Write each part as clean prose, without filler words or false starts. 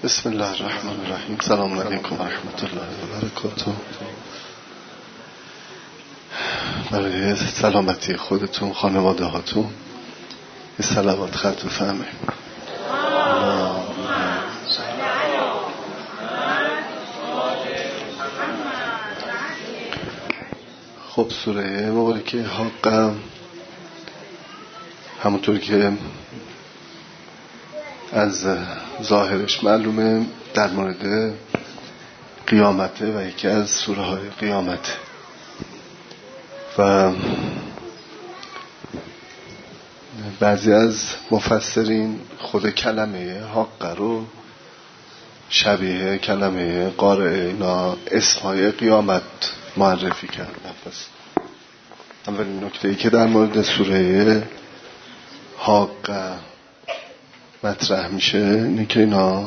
بسم الله الرحمن الرحیم. سلام علیکم و رحمت الله و برکاته. برای سلامتی خودتون، خانواده هاتون یه صلوات خط بفرمایید. خب سوره مبارکه حق همونطور که از ظاهرش معلومه در مورد قیامته و یکی از سوره های قیامته و بعضی از مفسرین خود کلمه حق رو شبیه کلمه قارئ اینا اسمهای قیامت معرفی کردن. پس اولین نکته‌ای که در مورد سوره حق مطرح میشه اینه که اینا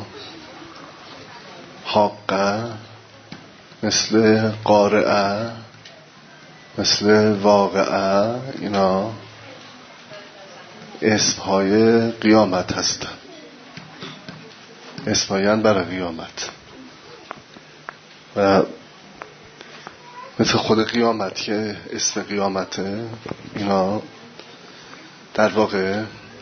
حق مثل قارئ مثل واقعه اینا اسمهای قیامت هستن، اسمهایان برای قیامت و مثل خود قیامت که اسم قیامته، اینا در واقع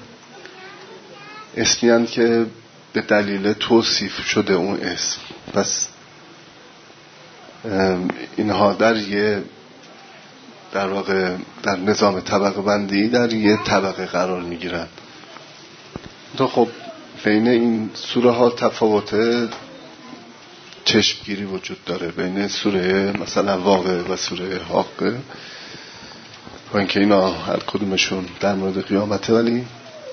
اسمی هستند که به دلیل توصیف شده اون اسم. پس اینها در واقع در نظام طبقه بندی در یه طبقه قرار میگیرن. تو خب بین این سوره ها تفاوت چشمگیری وجود داره بین سوره مثلا واقع و سوره حق، با اینکه اینا هر کدومشون در مورد قیامته، ولی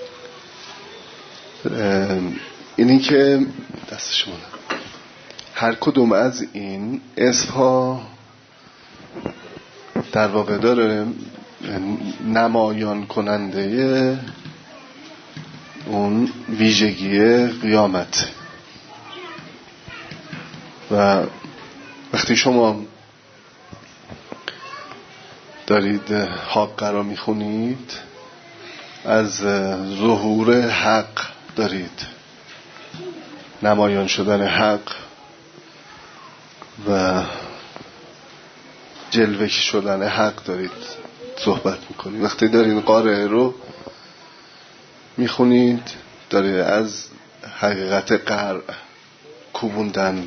اینی که دست شما هر کدوم از این اسم ها در واقع داره نمایان کننده اون ویژگی قیامت. و وقتی شما دارید حق را میخونید، از ظهور حق دارید، نمایان شدن حق و جلوه شدن حق دارید صحبت میکنید. وقتی دارید قارئ رو میخونید، دارید از حقیقت قرء کوبوندن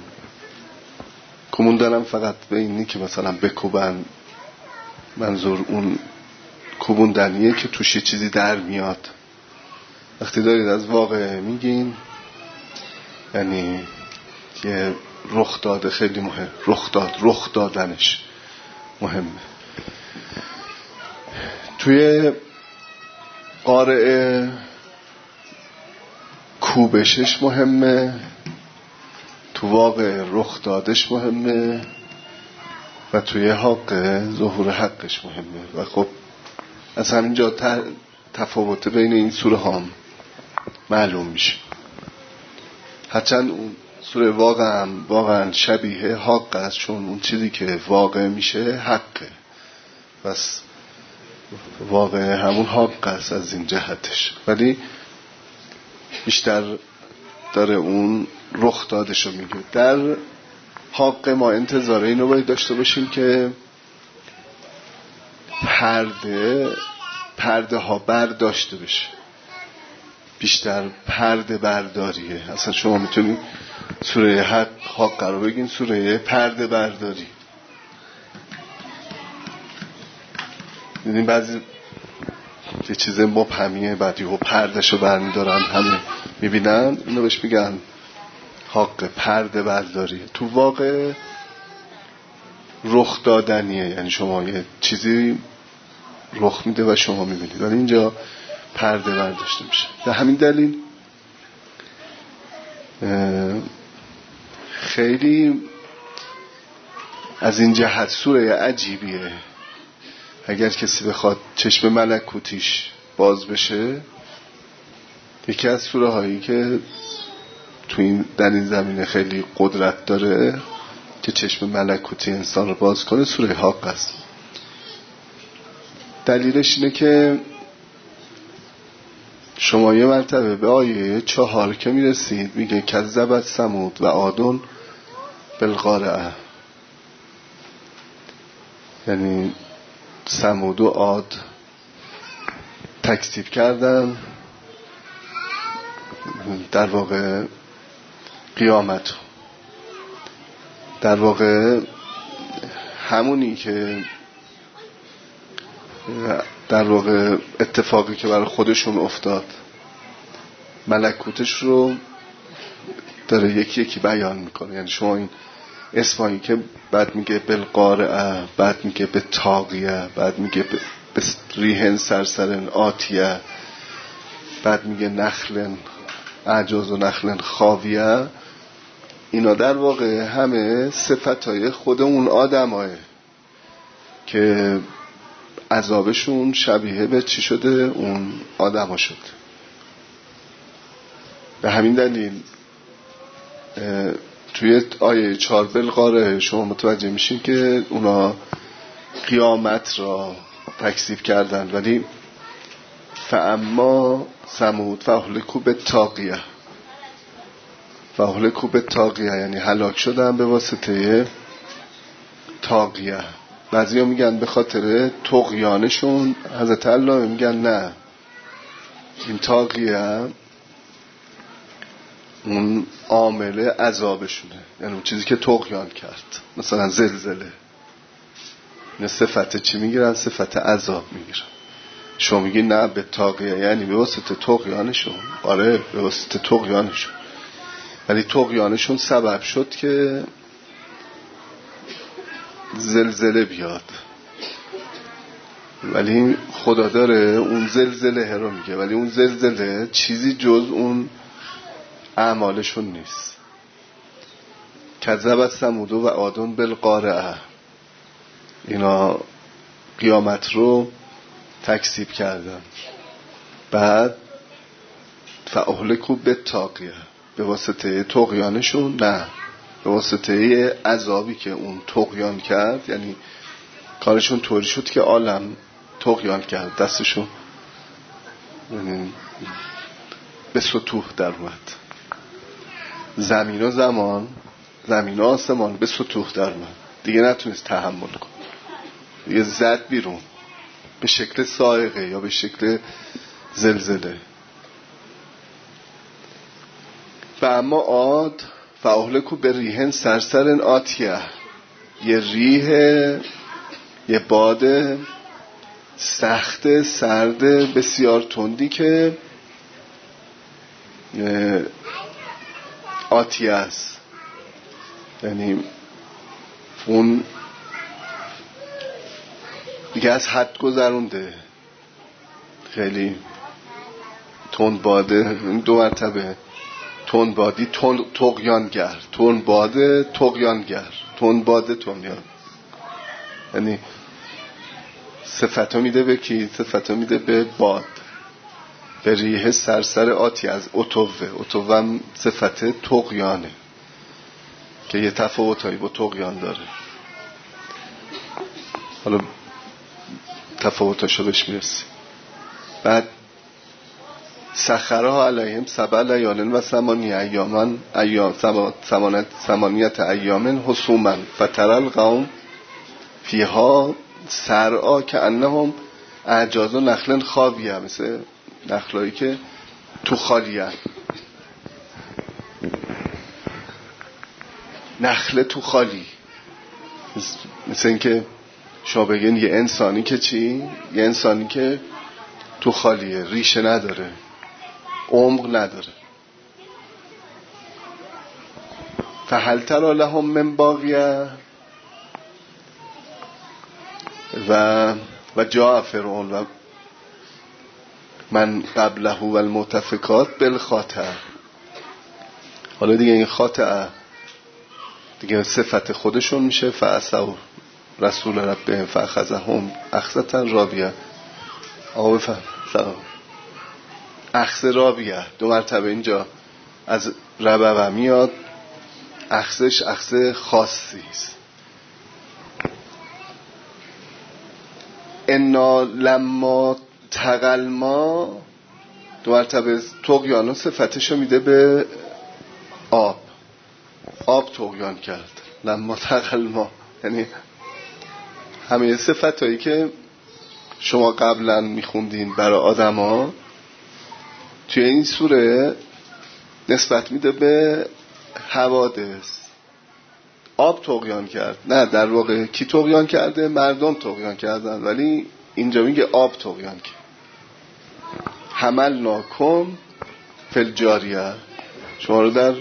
هم فقط به اینی که مثلا بکوبن، منظور اون کوبوندنیه که توش یه چیزی در میاد. وقتی دارید از واقع میگین، یعنی یه رخ داده خیلی مهم، رخ دادنش مهمه. توی قارئ کوبشش مهمه، تو واقع رخ دادش مهمه و توی حق ظهور حقش مهمه. و خب از همینجا تفاوت بین این سوره ها معلوم میشه. هرچند اون سوره واقعا شبیه حق است، چون اون چیزی که واقع میشه حقه، بس واقع همون حق است از این جهتش، ولی بیشتر داره اون رخ دادشو میگه. در حق ما انتظار اینو باید داشته باشیم که پرده ها برداشته بشه، بیشتر پرده برداریه. اصلا شما میتونید سوره حق رو بگین سوره پرده برداری. دیدین بعضی یه چیز مبهمیه، بعدی و پردهشو برمیدارن همه میبینن، اینو بهش میگن حق پرده برداری. تو واقع رخ دادنیه، یعنی شما یه چیزی رخ میده و شما میبینید، ولی اینجا پرده برداشته میشه. به همین دلیل خیلی از این جهت سوره عجیبیه. اگر کسی بخواد چشم ملکوتیش باز بشه، یکی از سوره هایی که در این زمینه خیلی قدرت داره که چشم ملکوتی انسان رو باز کنه، سوره حق است. دلیلش اینه که شما یه مرتبه به آیه 4 که میرسید میگه کذبت ثمود و عاد بالقارعه، یعنی ثمود و عاد تکذیب کردن در واقع قیامت، در واقع همونی که در واقع اتفاقی که برای خودشون افتاد ملکوتش رو داره یکی یکی بیان میکنه. یعنی شما این اسمایی که بعد میگه بالقارعه، بعد میگه به طاغیه، بعد میگه به ریحن سرسرن آتیه، بعد میگه نخلن اعجاز و نخلن خاویه، اینا در واقع همه صفتای خود اون آدماه که عذابشون شبیه به چی شده؟ اون آدما شد. به همین دلیل توی آیه 4 بالقارعه شما متوجه میشین که اونا قیامت را تکذیب کردن، ولی فاما ثمود فاهلکوا بالطاغیه، فاهلکوا بالطاغیه یعنی هلاک شدن به واسطه طاغیه. بعضیا میگن به خاطر طغیانشون، حضرت الله میگن نه، این طاغیه اون عامل عذابشونه، یعنی اون چیزی که طغیان کرد، مثلا زلزله، این صفت چی میگیرن؟ صفت عذاب میگیرن. شما میگی نه به طاغیه یعنی به واسطه طغیانشون. آره به واسطه طغیانشون، ولی طغیانشون سبب شد که زلزله بیاد، ولی خدا داره اون زلزله رو میگه، ولی اون زلزله چیزی جز اون اعمالشون نیست. کذبت ثمود و عاد بالقارعه، اینا قیامت رو تکذیب کردن. بعد فاهلکوا بالطاغیه، به واسطه طغیانشون، نه به واسطه عذابی که اون طغیان کرد. یعنی کارشون طوری شد که عالم طغیان کرد، دستشون به سطوح در اومد، زمین و زمان، زمین و آسمان به سطوح در اومد، دیگه نتونست تحمل کن، دیگه زد بیرون به شکل صاعقه یا به شکل زلزله. و اما عاد فاهلکوا بریحن سرسرن آتیه، یه ریح، یه باد سخت سرد بسیار تندی که آتیه است، یعنی اون دیگه از حد گذرونده، خیلی تند باده، دو مرتبه تند بادی، طغیانگر، تند باده، طغیانگر، تند باده، طغیان، یعنی صفتو میده به کی؟ صفتو میده به باد. به ریح سرسر آتی از اتوه هم صفت طغیانه که یه تفاوتایی با طغیان داره، حالا تفاوتاشو بهش میرسی. بعد سخرها علیهم 7 لیال و 8 ایام حسوما فتری القوم فیها سرعا کانهم اعجاز نخل خاویه، مثل نخلایی که تو خالیه، نخل تو خالی، مثل این که شما بگین یه انسانی که چی؟ یه انسانی که تو خالیه، ریشه نداره، عمق نداره. فهل تری لهم من باقیه و جاء فرعون و من قبله و المؤتفکات بالخاطئه. حالا دیگه این خاطئه دیگه صفت خودشون میشه. فعصوا رسول ربهم فاخذهم اخذة رابیه. آقا بفهم سلام. اخذ رابیه 2 مرتبه اینجا از ربوه میاد، اخذش اخذ خاصی است. انا لما تقل ما دو مرتبه طغیان و صفتشو میده به آب طغیان کرد لما طغى الماء. یعنی همه صفتایی که شما قبلا میخوندین برای آدم ها توی این سوره نسبت میده به حوادث. آب طغیان کرد، نه در واقع کی طغیان کرده؟ مردم طغیان کردن، ولی اینجا میگه آب طغیان کرد. حملناکم فی الجاریه، شما رو در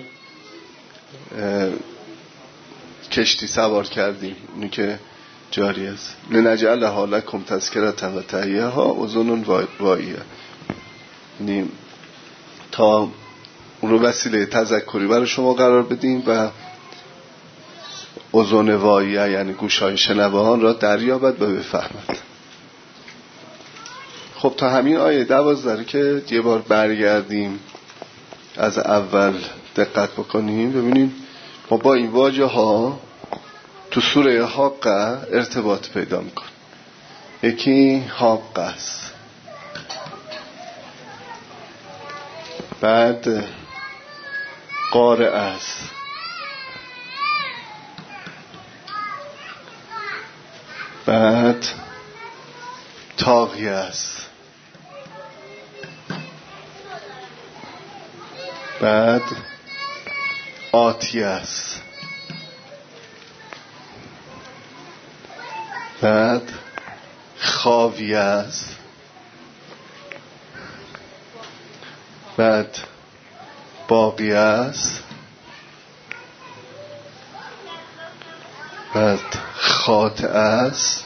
کشتی سوار کردیم، اینو که جاری است. لنجعلها لکم تذکرة و تعیها اذن واعیه، یعنی تا اون رو وسیله تذکری برای شما قرار بدیم و اذن واعیه یعنی گوشهای شنوان را دریابد و بفهمد. خب تا همین آیه 12 که یه بار برگردیم از اول دقت بکنیم ببینیم ما با این واژه ها تو سوره حاقه ارتباط پیدا میکنیم. یکی حاقه است، بعد قارعه است، بعد طاغیه است، بعد آتیه است، بعد خاویه است، بعد باقیه است، بعد خاطئه است،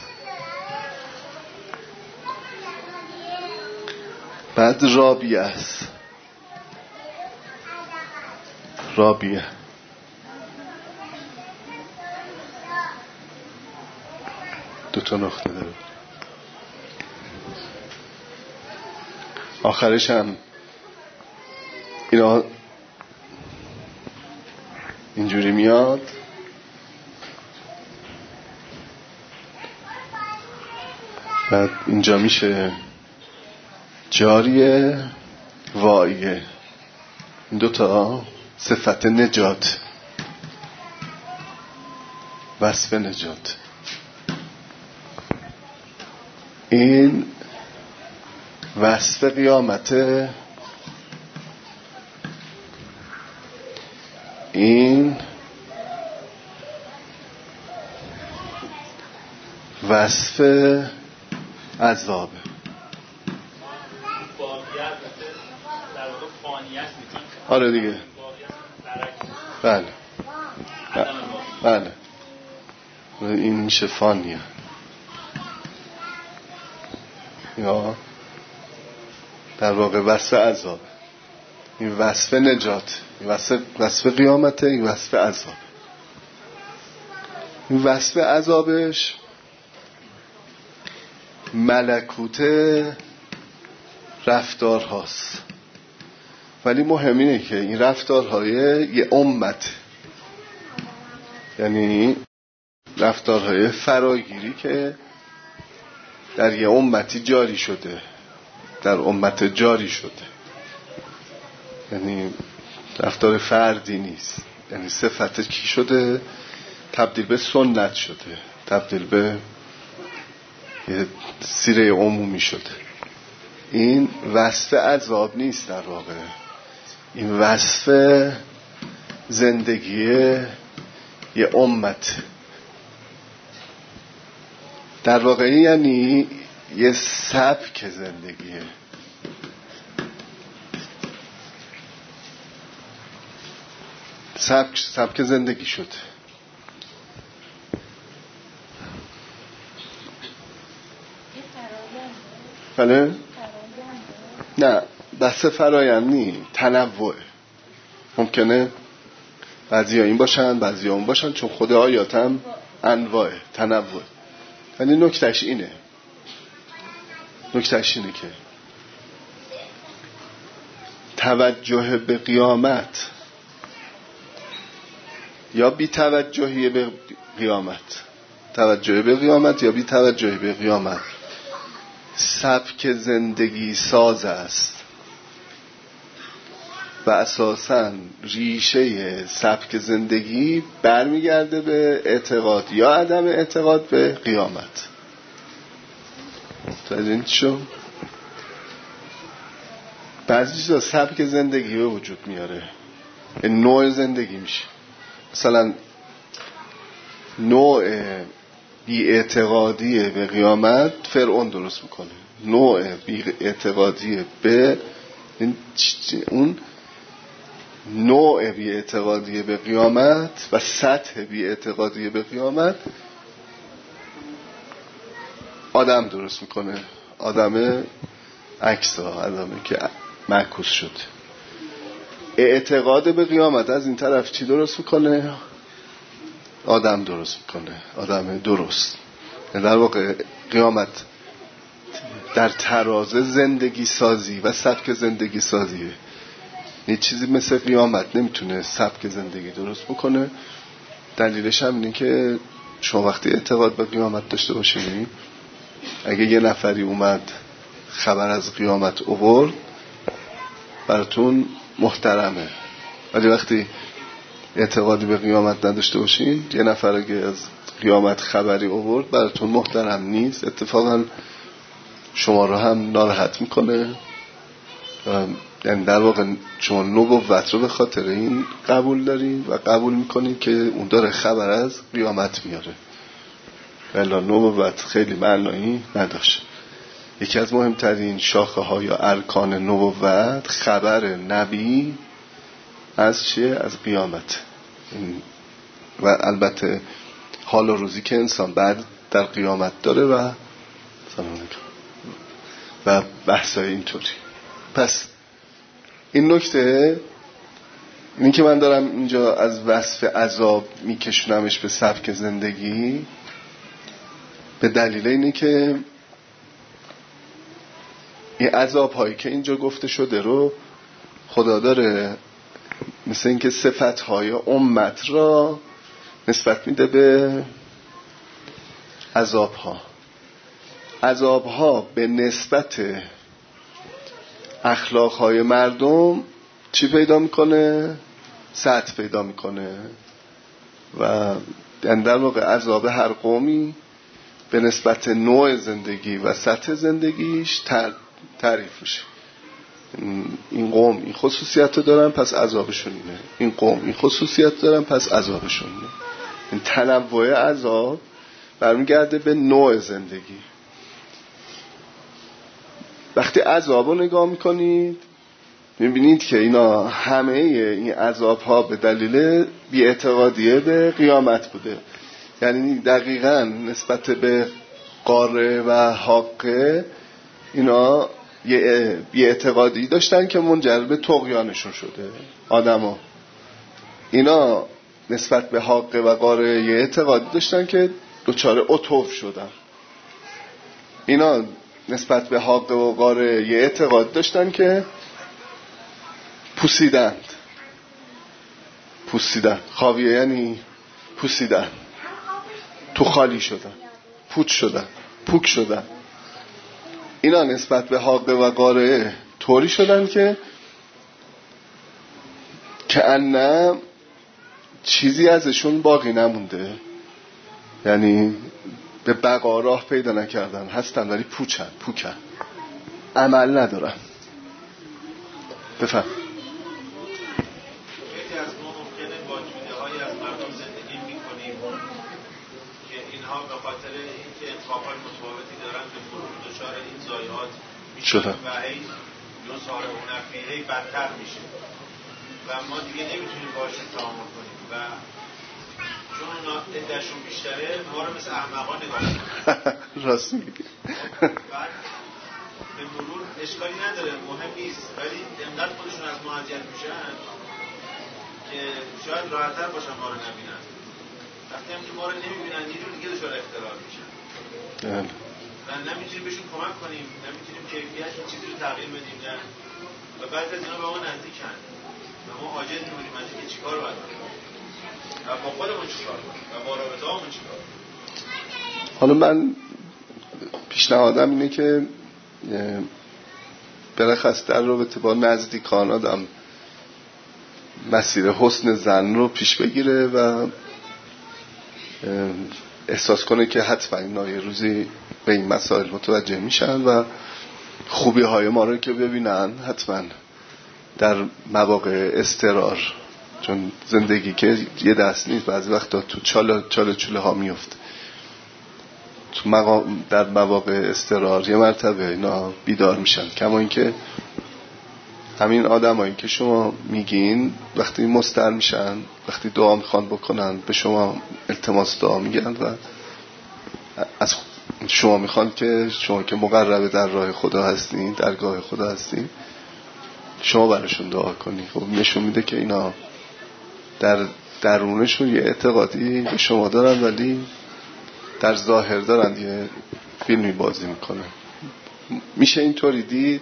بعد رابیه است. رابیه دو تا نقطه داره، آخرش هم اینا اینجوری میاد بعد اینجا میشه جاریه واعیه. این دوتا صفت نجات، وصف نجات. این وصف قیامته، این وصف عذابه. آره دیگه، بله بله این میشه فانیه یا در واقع وصف عذاب. این وصف نجات، این وصف قیامته، این وصف عذاب. این وصف عذابش ملکوت رفتار هاست، ولی مهم اینه که این رفتارهای یه امت، یعنی رفتارهای فراگیری که در یه امتی جاری شده، در امت جاری شده، یعنی رفتار فردی نیست، یعنی صفت کی شده؟ تبدیل به سنت شده، تبدیل به یه سیره عمومی شده. این وصف عذاب نیست در واقع، این وصف زندگی یه امت در واقع، یعنی یه سبک زندگیه. سبک زندگی شد. بله؟ نه بحث فرایند نی، تنوع. ممکنه بعضی ها این باشن بعضی ها اون باشن، چون خود آیات هم انواع تنوع. ولی نکتهش اینه که توجه به قیامت یا بی توجهی به قیامت، توجه به قیامت یا بی توجهی به قیامت، سبک زندگی ساز است. و اساساً ریشه سبک زندگی برمیگرده به اعتقاد یا عدم اعتقاد به قیامت. این چون بعضی چیزا سبک زندگی به وجود میاره، نوع زندگی میشه. مثلا نوع بی اعتقادی به قیامت فرعون درست میکنه، نوع بی اعتقادی به اون نوع بی اعتقادی به قیامت و سطح بی اعتقادی به قیامت آدم درست میکنه، آدم عکس‌ها، آدمی که معکوس شد. اعتقاد به قیامت از این طرف چی درست میکنه؟ آدم درست میکنه، آدم درست. در واقع قیامت در تراز زندگی سازی و سبک زندگی سازیه. یه چیزی مثل قیامت نمیتونه سبک زندگی درست بکنه. دلیلش هم اینه که شما وقتی اعتقاد به قیامت داشته باشید، اگه یه نفری اومد خبر از قیامت آورد براتون محترمه، ولی وقتی اعتقادی به قیامت نداشته باشین، یه نفر اگه از قیامت خبری آورد براتون محترم نیست، اتفاقا شما رو هم ناراحت میکنه. یعنی در واقع شما نبوت رو به خاطر این قبول دارین و قبول میکنین که اون داره خبر از قیامت میاره، ولی نبوت خیلی معنایی نداشت. یکی از مهمترین شاخه ها یا ارکان نبوت خبر نبی از چیه؟ از قیامت. و البته حال و روزی که انسان بعد در قیامت داره و بحثای اینطوری. پس این نکته، این که من دارم اینجا از وصف عذاب میکشونمش به سبک زندگی، به دلیل اینه که این عذاب هایی که اینجا گفته شده رو خدا داره مثل اینکه صفت های امت را نسبت میده به عذاب ها. عذاب ها به نسبت اخلاق های مردم چی پیدا میکنه؟ سطح پیدا میکنه. و در واقع عذاب هر قومی به نسبت نوع زندگی و سطح زندگیش تعریف میشه. این قوم این خصوصیت رو دارن پس عذابشون اینه، این قوم این خصوصیت دارن پس عذابشون اینه. این تنوع عذاب برمیگرده به نوع زندگی. وقتی عذاب رو نگاه میکنید میبینید که اینا همه این عذاب ها به دلیل بی‌اعتقادیه به قیامت بوده. یعنی دقیقاً نسبت به قاره و حقه اینا یه بی‌اعتقادی داشتن که منجر به طغیانشون شده. آدما اینا نسبت به حقه و قاره یه اعتقادی داشتن که دچار عطف شدن. اینا نسبت به حقه و قاره یه اعتقاد داشتن که پوسیدن. خاویه یعنی پوسیدن، تو خالی شدن، پوک شدن. اینا نسبت به حقه و قاره طوری شدن که کأنه چیزی ازشون باقی نمونده، یعنی به بقا راه پیدا نکردن، هستن ولی پوکن، عمل ندارن. بفهم. یکی از ما ممکنه با جوده‌هایی از مردم زندگی می‌کنیم که اینها به خاطر اینکه انتخاب‌های متفاوتی دارن به مرور دچار این ضایعات میشن و این یوسار و نفیره بدتر میشه و ما دیگه نمیتونیم باشون تعامل کنیم و چون اونا عده‌شون بیشتره ما رو مثل احمقان نگاه می‌کنن. راست میگی. بعد به مرور اشکالی نداره، مهم نیست، ولی انقدر خودشون از ما اذیت میشن که شاید راحت‌تر باشن ما رو نبینن. وقتی هم که ما رو نمیبینن یه جور دیگه دچار اختلال میشن و نمیتونیم بهشون کمک کنیم، نمیتونیم کیفیت چیزی رو تغییر بدیم و بعد از اینا به ما نزدیکن و ما عاجز میمونیم از اینکه چیکار باید کنیم و با خودمون چیکار کنیم و با رابطه‌هامون چیکار کنیم. حالا من پیشنهادم اینه که برخص در رابطه با نزدیکان آدم مسیر حسن زن رو پیش بگیره و احساس کنه که حتما اینا یه روزی به این مسائل متوجه میشن و خوبی های ما رو که ببینن حتما در مواقع اضطرار، چون زندگی که یه دست نیست، بعضی وقتا تو چاله چوله ها میفته، در مواقع اضطرار یه مرتبه اینا بیدار میشن. کما اینکه همین آدمایی که شما میگین وقتی مضطر میشن، وقتی دعا میخوان بکنن، به شما التماس دعا میگن و از شما میخوان که شما که مقربه در راه خدا هستین، درگاه خدا هستین، شما براشون دعا کنی. خب نشون میده که اینا در درونشون یه اعتقادی به شما دارن، ولی در ظاهر دارن یه فیلمی بازی میکنن. میشه اینطوری دید.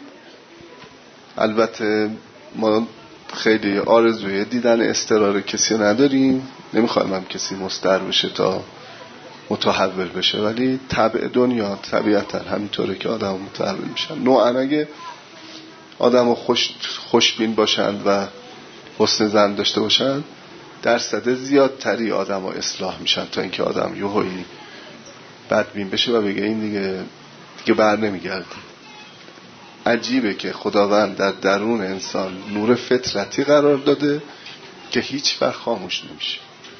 البته ما خیلی آرزوی دیدن اضطرار کسی نداریم، نمیخوایم هم کسی مضطر بشه تا متحول بشه، ولی طبع دنیا طبیعتا همینطوره که آدم متحول میشن. نوعا اگه آدم خوشبین باشند و حسن ظن داشته باشند، درصد زیادتری آدم ها اصلاح میشن تا اینکه آدم یهویی بدبین بشه و بگه این دیگه بر نمیگرده. عجیبه که خداوند در درون انسان نور فطرتی قرار داده که هیچ وقت خاموش نمیشه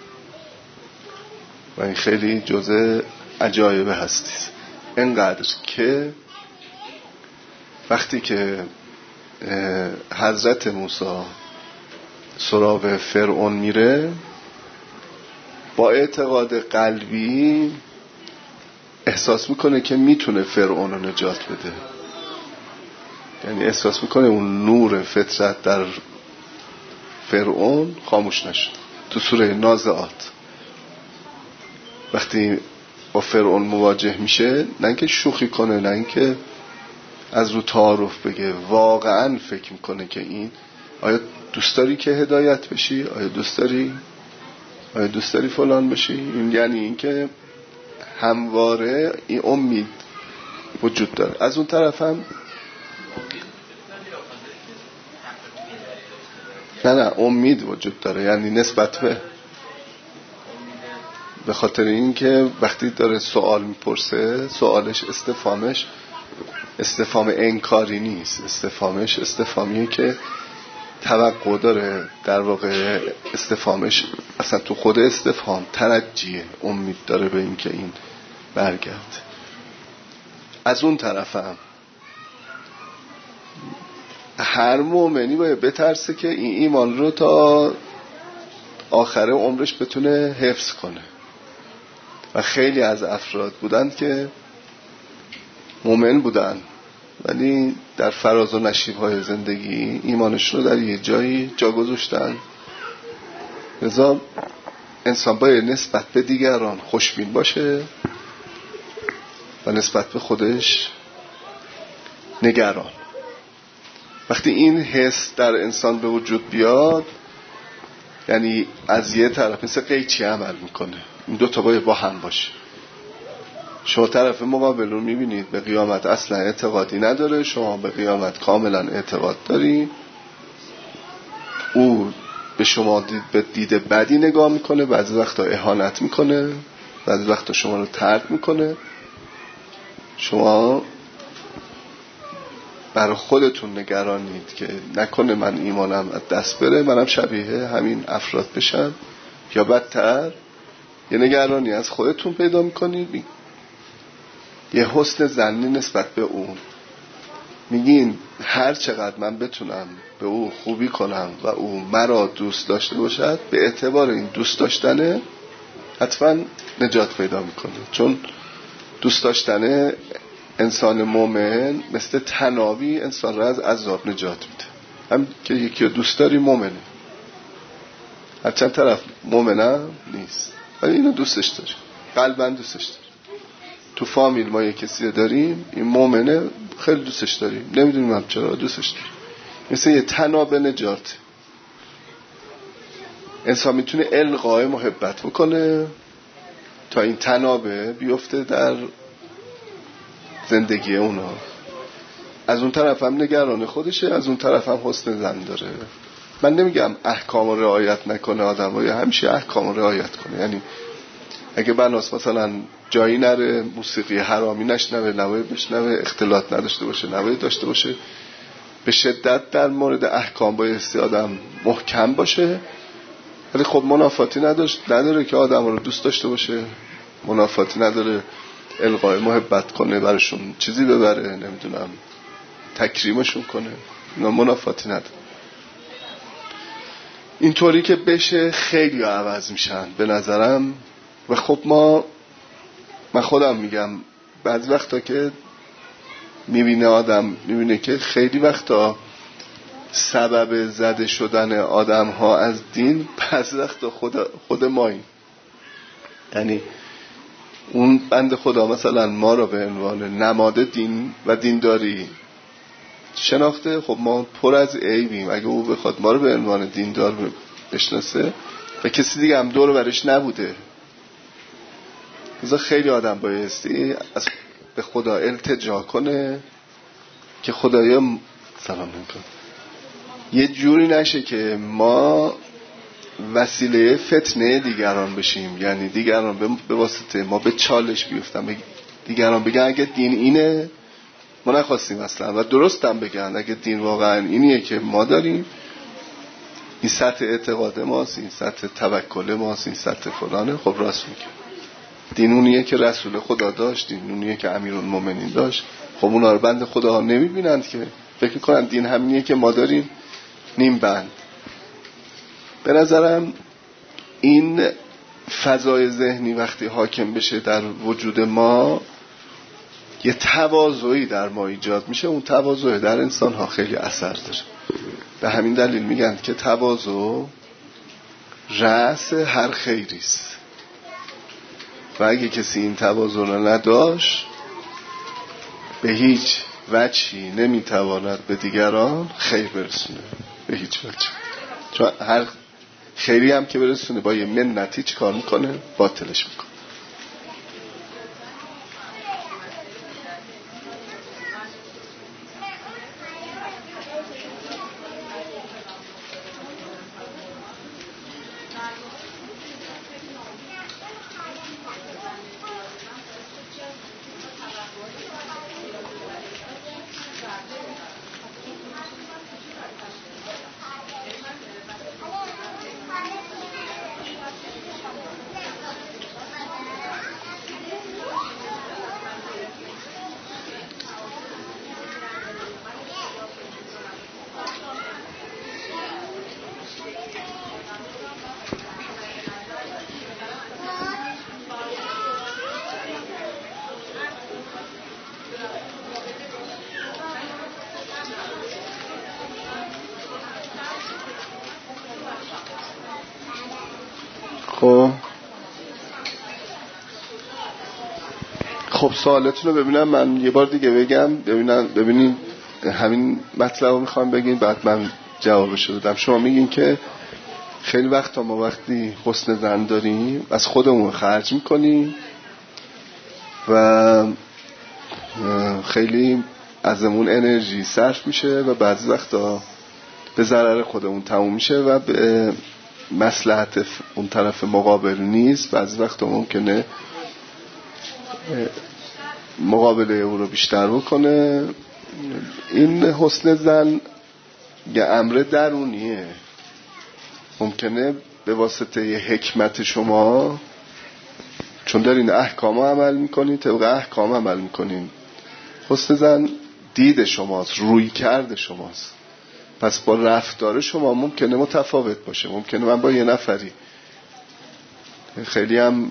و این خیلی جزء عجایب هستی. اینقدر که وقتی که حضرت موسی سراغ فرعون میره، با اعتقاد قلبی احساس میکنه که میتونه فرعون رو نجات بده. یعنی احساس میکنه اون نور فطرت در فرعون خاموش نشد. تو سوره نازعات وقتی با فرعون مواجه میشه، نه اینکه شوخی کنه، نه اینکه از رو تعارف بگه، واقعا فکر میکنه که این آیا دوست داری که هدایت بشی؟ آیا دوست داری فلان بشی؟ این یعنی اینکه همواره این امید وجود داره. از اون طرف هم نه امید وجود داره، یعنی نسبت به خاطر این که وقتی داره سوال میپرسه، سوالش استفهام انکاری نیست، استفهامش استفهامیه که توقع داره. در واقع استفهامش اصلا تو خود استفهام ترجیه، امید داره به این که این برگرد. از اون طرفم هر مومنی باید بترسه که این ایمان رو تا آخر عمرش بتونه حفظ کنه. و خیلی از افراد بودند که مومن بودن ولی در فراز و نشیب‌های زندگی ایمانشون رو در یه جایی جا گذاشتن. لذا انسان باید نسبت به دیگران خوشبین باشه و نسبت به خودش نگران. وقتی این حس در انسان به وجود بیاد، یعنی از یه طرف مثل قیچی عمل میکنه، این دو تا باید با هم باشه. شما طرف مقابل رو میبینید به قیامت اصلا اعتقادی نداره، شما به قیامت کاملا اعتقاد داری، او به شما به دید بدی نگاه میکنه، بعضی وقتا اهانت میکنه، بعضی وقتا شما رو طرد میکنه. شما برای خودتون نگرانید که نکنه من ایمانم از دست بره، منم شبیه همین افراد بشم، یا بدتر یه نگرانی از خودتون پیدا میکنید، یه حسن ظنی نسبت به اون، میگین هر چقدر من بتونم به او خوبی کنم و او مرا دوست داشته باشد، به اعتبار این دوست داشتنه حتما نجات پیدا میکنه. چون دوست داشتنه انسان مومن مثل تنابی انسان را از عذاب نجات میده. هم که یکی رو دوست داری مومنه، هرچند طرف مومنه نیست ولی اینو دوستش داری، قلبا دوستش داری. تو فامیل ما یک کسی داریم این مومنه، خیلی دوستش داریم، نمیدونیم هم چرا دوستش داریم. مثل یه تناب نجات. انسان میتونه القای محبت بکنه تا این تنابه بیفته در زندگی اونا. از اون طرف هم نگران خودشه، از اون طرف هم حسن ظن داره. من نمیگم احکام رو رعایت نکنه آدم یا همیشه احکام رو رعایت کنه. یعنی اگه بناس مثلا جایی نره، موسیقی حرامی نشنوه، نوای بشنوه، اختلاط نداشته باشه، نوای داشته باشه، به شدت در مورد احکام بایستی آدم محکم باشه. ولی خب منافاتی نداره که آدم رو دوست داشته باشه، منافاتی نداره القای محبت کنه، براشون چیزی ببره، نمیدونم تکریمشون کنه، اینا منافاتی نداره. اینطوری که بشه خیلی عوض میشن به نظرم. و خب من خودم میگم بعضی وقتا که میبینه که خیلی وقتا سبب زده شدن آدم ها از دین بعضی وقتا خود ماییم. یعنی اون بند خدا مثلا ما رو به عنوان نماد دین و دینداری شناخته، خب ما پر از عیبیم. اگه او بخواد ما رو به عنوان دیندار بشناسه و کسی دیگه هم دور برش نبوده، خیلی آدم بایستی به خدا التجا کنه که خدایا سلام میکنه یه جوری نشه که ما وسیله فتنه دیگران بشیم. یعنی دیگران به واسطه ما به چالش بیفتن، دیگران بگن اگه دین اینه ما نخواستیم اصلا، و درست هم بگن اگه دین واقعا اینیه که ما داریم، این سطح اعتقاد ماست، این سطح توکل ماست، این سطح فلانه، خب راست میگه. دین اونیه که رسول خدا داشت، دین اونیه که امیرالمومنین داشت. خب اونا رو بند خدا ها نمیبینند که فکر کنن دین همینیه که ما داریم، نیم بند. به نظرم این فضای ذهنی وقتی حاکم بشه در وجود ما، یه تواضعی در ما ایجاد میشه. اون تواضع در انسان ها خیلی اثر داره. به همین دلیل میگن که تواضع رأس هر خیری است. و اگه کسی این تواضع رو نداشت به هیچ وجهی نمیتواند به دیگران خیر برسونه، به هیچ وجه. چون هر خیری هم که برسونه با یه منتی چی کار میکنه؟ باطلش میکنه. خب سوالتون رو ببینم، من یه بار دیگه بگم ببینید همین مطلب رو میخوام بگین بعد من جوابش رو بدم. شما میگین که خیلی وقتا ما وقتی حسن ظن داریم از خودمون خرج میکنیم و خیلی ازمون انرژی صرف میشه و بعضی وقتا به ضرر خودمون تموم میشه و به مصلحت اون طرف مقابل نیست. بعضی وقتا ممکنه مقابله او رو بیشتر بکنه. این حسن ظن یه امر درونیه. ممکنه به واسطه یه حکمت شما، چون دارین احکام عمل میکنین، طبق احکام عمل میکنین، حسن ظن دید شماست، روی کرد شماست. پس با رفتار شما ممکنه متفاوت باشه. ممکنه من با یه نفری خیلی هم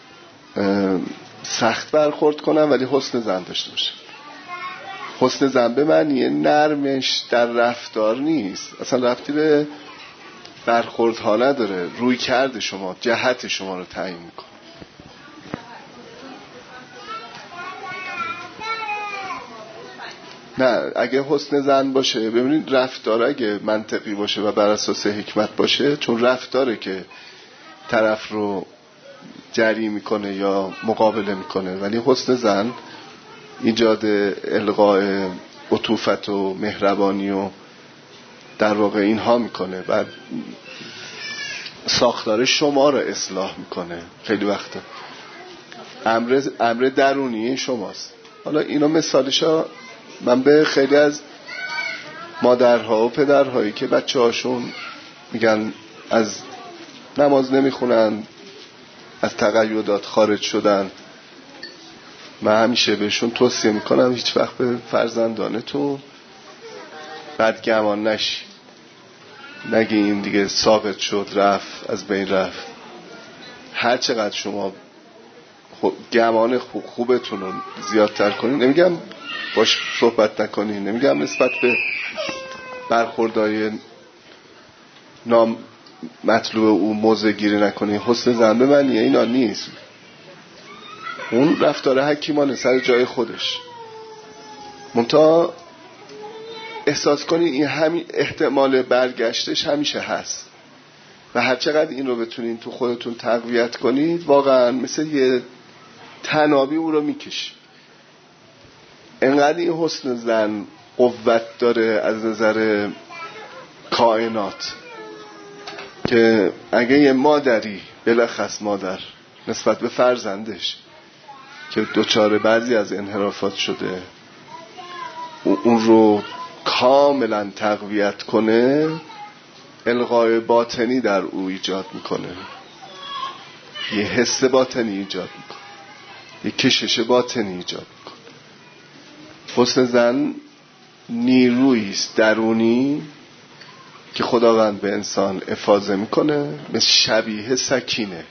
سخت برخورد کنم ولی حسن ظن داشته باشه. حسن ظن به معنی نرمش در رفتار نیست، اصلا ربطی به برخوردها نداره. روی کرد شما، جهت شما رو تعیین میکنه. نه، اگه حسن ظن باشه، ببینید رفتار اگه منطقی باشه و بر اساس حکمت باشه، چون رفتاره که طرف رو جری میکنه یا مقابله میکنه. ولی حسن ظن ایجاد القاء عطوفت و مهربانی و در واقع اینها میکنه، بعد ساختار شما رو اصلاح میکنه. خیلی وقتا امر درونی شماست. حالا اینا مثالشا من به خیلی از مادرها و پدرهایی که بچه هاشون میگن از نماز نمیخونن، از تقیدات خارج شدن، من همیشه بهشون توصیه میکنم هیچ وقت به فرزندانتون بدگمان نشی، نگی این دیگه ثابت شد رفت از بین رفت. هر چقدر شما گمان خوبتون رو زیادتر کنین، نمیگم باش صحبت نکنین، نمیگم نسبت به برخوردهای نام مطلوب او موضع گیری نکنین، حسن زن به معنیه اینا نیست. اون رفتار حکیمانه سر جای خودش، منتها احساس کنین این همین احتمال برگشتش همیشه هست و هر چقدر این رو بتونین تو خودتون تقویت کنید واقعا مثل یه تنابی او رو میکشید. انقدر این حسن زن قوت داره از نظر کائنات که اگه یه مادری بلخص مادر نسبت به فرزندش که دوچاره بعضی از انحرافات شده اون رو کاملا تقویت کنه، القای باطنی در او ایجاد میکنه، یه حس باطنی ایجاد میکنه، یه کشش باطنی ایجاد میکنه. حسن زن نیرویی است درونی که خداوند به انسان افاضه میکنه، مثل شبیه سکینه.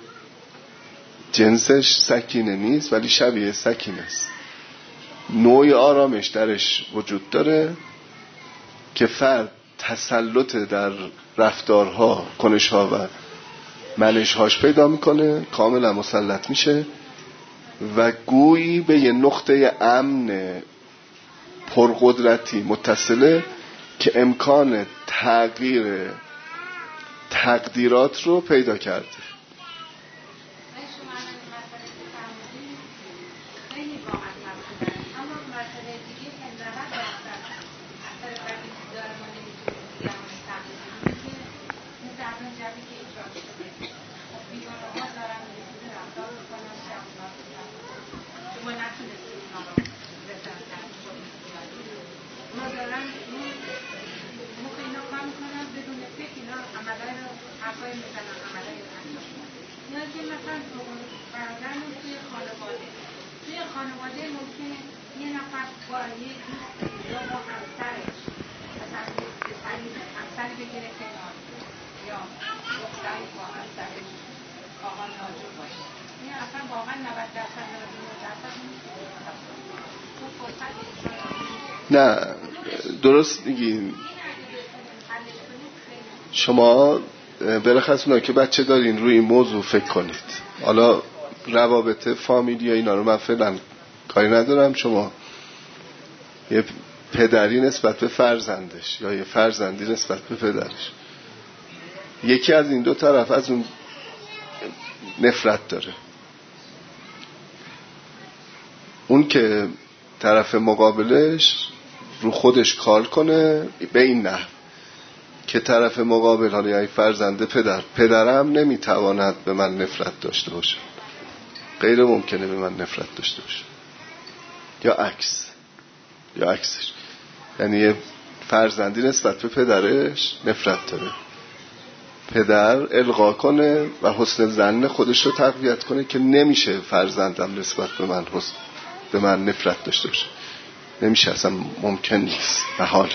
جنسش سکینه نیست ولی شبیه سکینه است. نوع آرامش درش وجود داره که فرد تسلط در رفتارها، کنشها و منشهاش پیدا میکنه، کاملا مسلط میشه و گویی به یه نقطه امن پرقدرتی متصله که امکان تغییر تقدیرات رو پیدا کرده. خانواده ممکنه یه نفر با یه یا با همسرش مثلا همسری بگیره کنار یا دختری با همسرش آقا ناجور باشه، این اصلا واقعا 90% نه درست میگین شما. برخص اونا که بچه دارین روی این موضوع فکر کنید. حالا روابط فامیلی یا اینا رو من فعلا کاری ندارم. شما یه پدری نسبت به فرزندش یا یه فرزندی نسبت به پدرش، یکی از این دو طرف از اون نفرت داره. اون که طرف مقابلش رو خودش کار کنه به این نحو که طرف مقابل، حالا یعنی فرزند پدرم نمیتواند به من نفرت داشته باشه، غیر ممکنه به من نفرت داشته باشه، یا عکسش. یعنی یه فرزندی نسبت به پدرش نفرت داره، پدر القا کنه و حسن ظن خودش رو تقویت کنه که نمیشه فرزندم نسبت به من نفرت داشته باشه، نمیشه، اصلا ممکن نیست. محال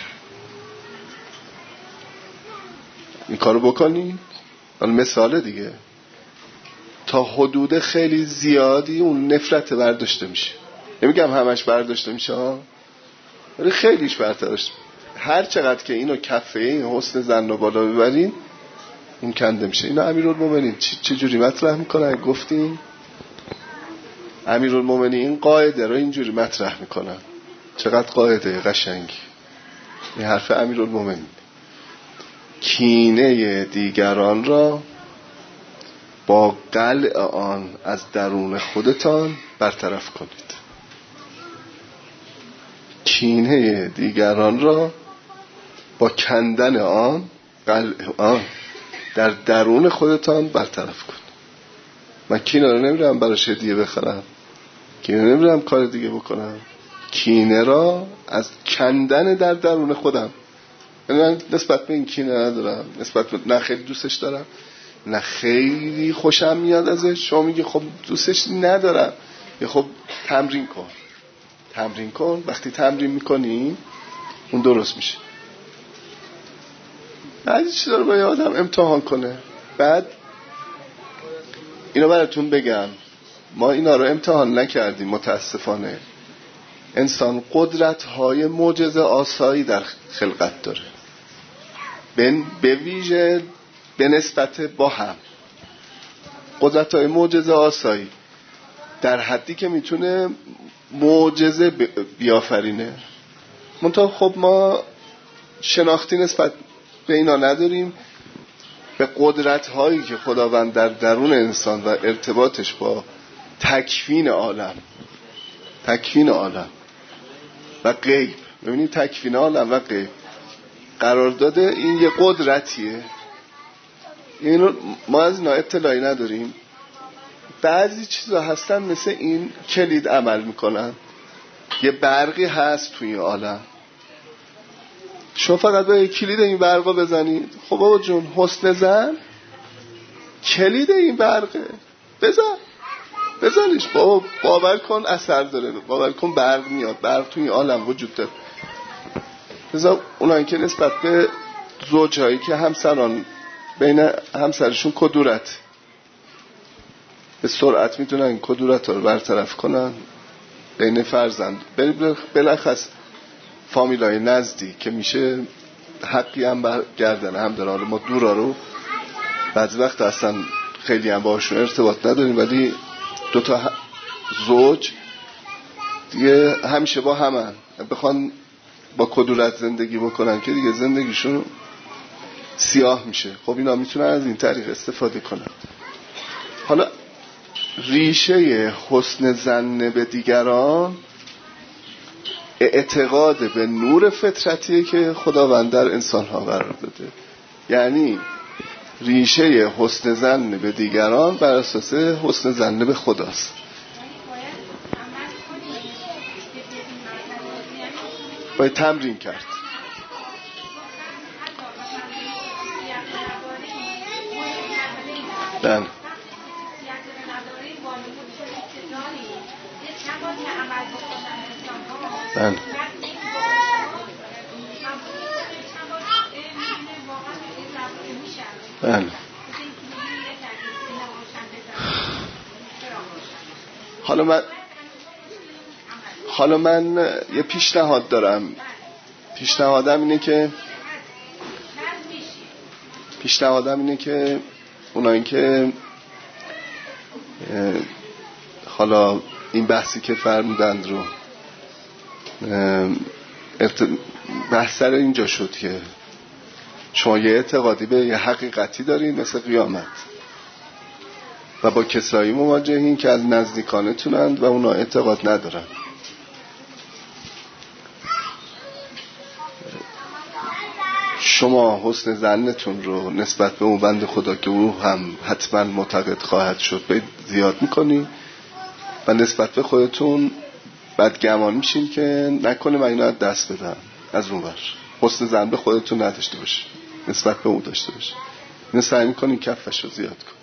این کارو بکنی. حالا مثال دیگه، تا حدود خیلی زیادی اون نفرت برداشته میشه. نمیگم همش برداشته میشه ها، ولی خیلیش برداشته. هر چقدر که اینو کفه این حسن ظن رو بالا ببرین اون کنده میشه. اینو امیرالمومنین چه جوری مطرح میکنن؟ گفتیم امیرالمومنین این قاعده رو اینجوری مطرح میکنن. چقدر قاعده قشنگی این حرف امیرالمومنین: کینه دیگران را با قلع آن از درون خودتان برطرف کنید. کینه دیگران را با کندن آن در درون خودتان برطرف کن. من کینه رو نمیرم براش هدیه بخرم، کینه نمیرم کار دیگه بکنم، کینه را از کندن در درون خودم. من نسبت به این کینه ندارم، نسبت به نه خیلی دوستش دارم نه خیلی خوشم میاد ازش. شما میگی خب دوستش ندارم، یه خب تمرین کن. وقتی تمرین میکنی اون درست میشه. بعد چیزا رو باید آدم امتحان کنه. بعد اینو براتون بگم، ما اینا رو امتحان نکردیم متاسفانه. انسان قدرت‌های معجزه آسایی در خلقت داره، به ویژه به نسبت با هم. قدرت‌های معجزه آسایی در حدی که میتونه معجزه بیافرینه. منتها خب ما شناختی نسبت به اینا نداریم. به قدرت‌هایی که خداوند در درون انسان و ارتباطش با تکوین عالم و غیب، ببینید تکوین عالم و غیب قرار داده، این یه قدرتیه. اینو ما از اینا اطلاعی نداریم. بعضی چیزا هستن مثل این کلید عمل میکنن. یه برقی هست توی این عالم، شما فقط با کلید این برقا بزنید. خب بابا جون، حسن زن کلید این برقه، بزنیش بابا، باور کن اثر داره، باور کن برق میاد. برق توی این عالم وجود داره. مثلا اونایی که نسبت به زوجهایی که همسران بین همسرشون کدورت، به سرعت میتونن این کدورت رو برطرف کنن بین فرزند. بلخص فامیلای نزدیک که میشه حقی هم برگردن هم داره. حالا ما دورا رو بعضی وقت اصلا خیلی هم باشون ارتباط نداریم، ولی دوتا زوج دیگه همیشه با همن، بخوان با کدورت زندگی بکنن که دیگه زندگیشون سیاه میشه. خب اینا میتونن از این طریق استفاده کنن. حالا ریشه حسن ظن به دیگران اعتقاد به نور فطرتیه که خداوند در انسان ها قرار داده. یعنی ریشه حسن ظن به دیگران بر اساس حسن ظن به خداست. باید تمرین کرد. بله بله بله. حالا من یه پیشنهاد دارم. پیشنهادم اینه که اونایی که حالا این بحثی که فرمودند رو بحث سر اینجا شد که شما یه اعتقادی به یه حقیقتی دارین مثل قیامت و با کسایی مواجهین که از نزدیکانتونند و اونا اعتقاد ندارن. شما حسن ظنتون رو نسبت به اون بنده خدا که او هم حتما معتقد خواهد شد زیاد میکنی و نسبت به خودتون بدگمان میشین که نکنه من اینا دست بدم. از اون ور حسن ظن به خودتون نداشته باشی، نسبت به اون داشته باشی. اینو سعی میکنین کفش رو زیاد کن.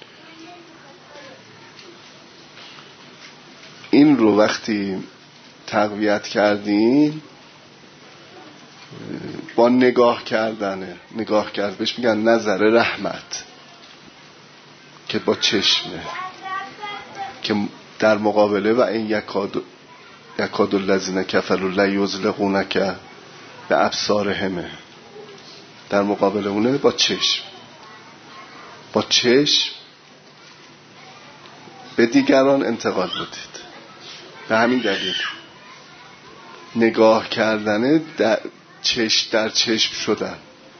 این رو وقتی تقویت کردین با نگاه کرد بهش میگن نظر رحمت که با چشمه، که در مقابله و این یکاد الذین کفروا لیزلقونک بابصارهم، در مقابله اونه با چشم به دیگران انتقال بدید. به همین دلیل نگاه کردن چشم در چشم شدن.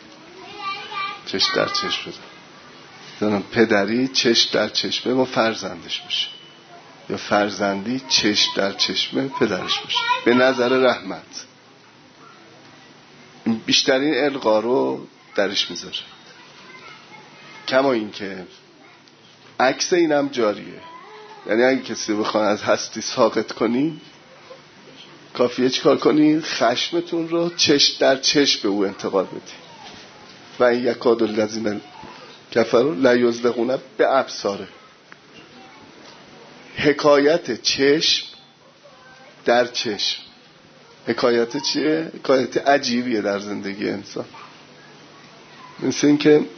پدری چشم در چشمه با فرزندش باشه، یا فرزندی چشم در چشمه پدرش باشه، به نظر رحمت. بیشترین القا رو درش میذاره. کما این که عکس اینم جاریه. یعنی اگه کسی بخواد از هستی ساقط کنی، کافیه چیکار کنی؟ خشمتون رو چشم در چشم به او انتقال بدی. و این یکاد الذین کفروا لیزلقون بابصاره. حکایت چشم در چشم. حکایت چیه؟ حکایت عجیبیه در زندگی انسان. مثل این که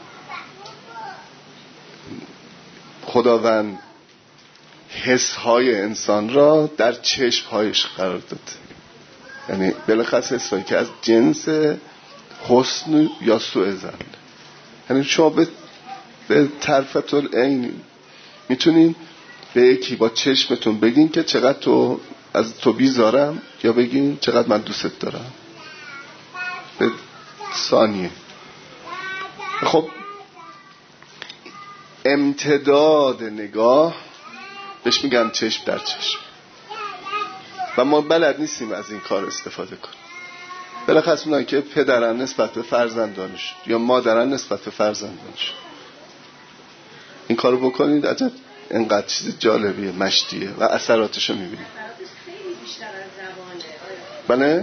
خداوند حسهای انسان را در چشمهایش قرار داده. یعنی بلخص حسهایی که از جنس حسن یا سوء ظن. یعنی شما به طرفت العین میتونین به یکی با چشمتون بگین که چقدر تو از تو بیزارم، یا بگین چقدر من دوست دارم به ثانیه. خب امتداد نگاه بهش میگن چشم در چشم و ما بلد نیستیم از این کار استفاده کنیم. بلخص اونایی که پدرن نسبت به فرزندانش یا مادرن نسبت به فرزندانش این کارو بکنید، عجب اینقدر چیز جالبیه، مشتیه و اثراتشو میبینید. خیلی بیشتر از زبانه. بله؟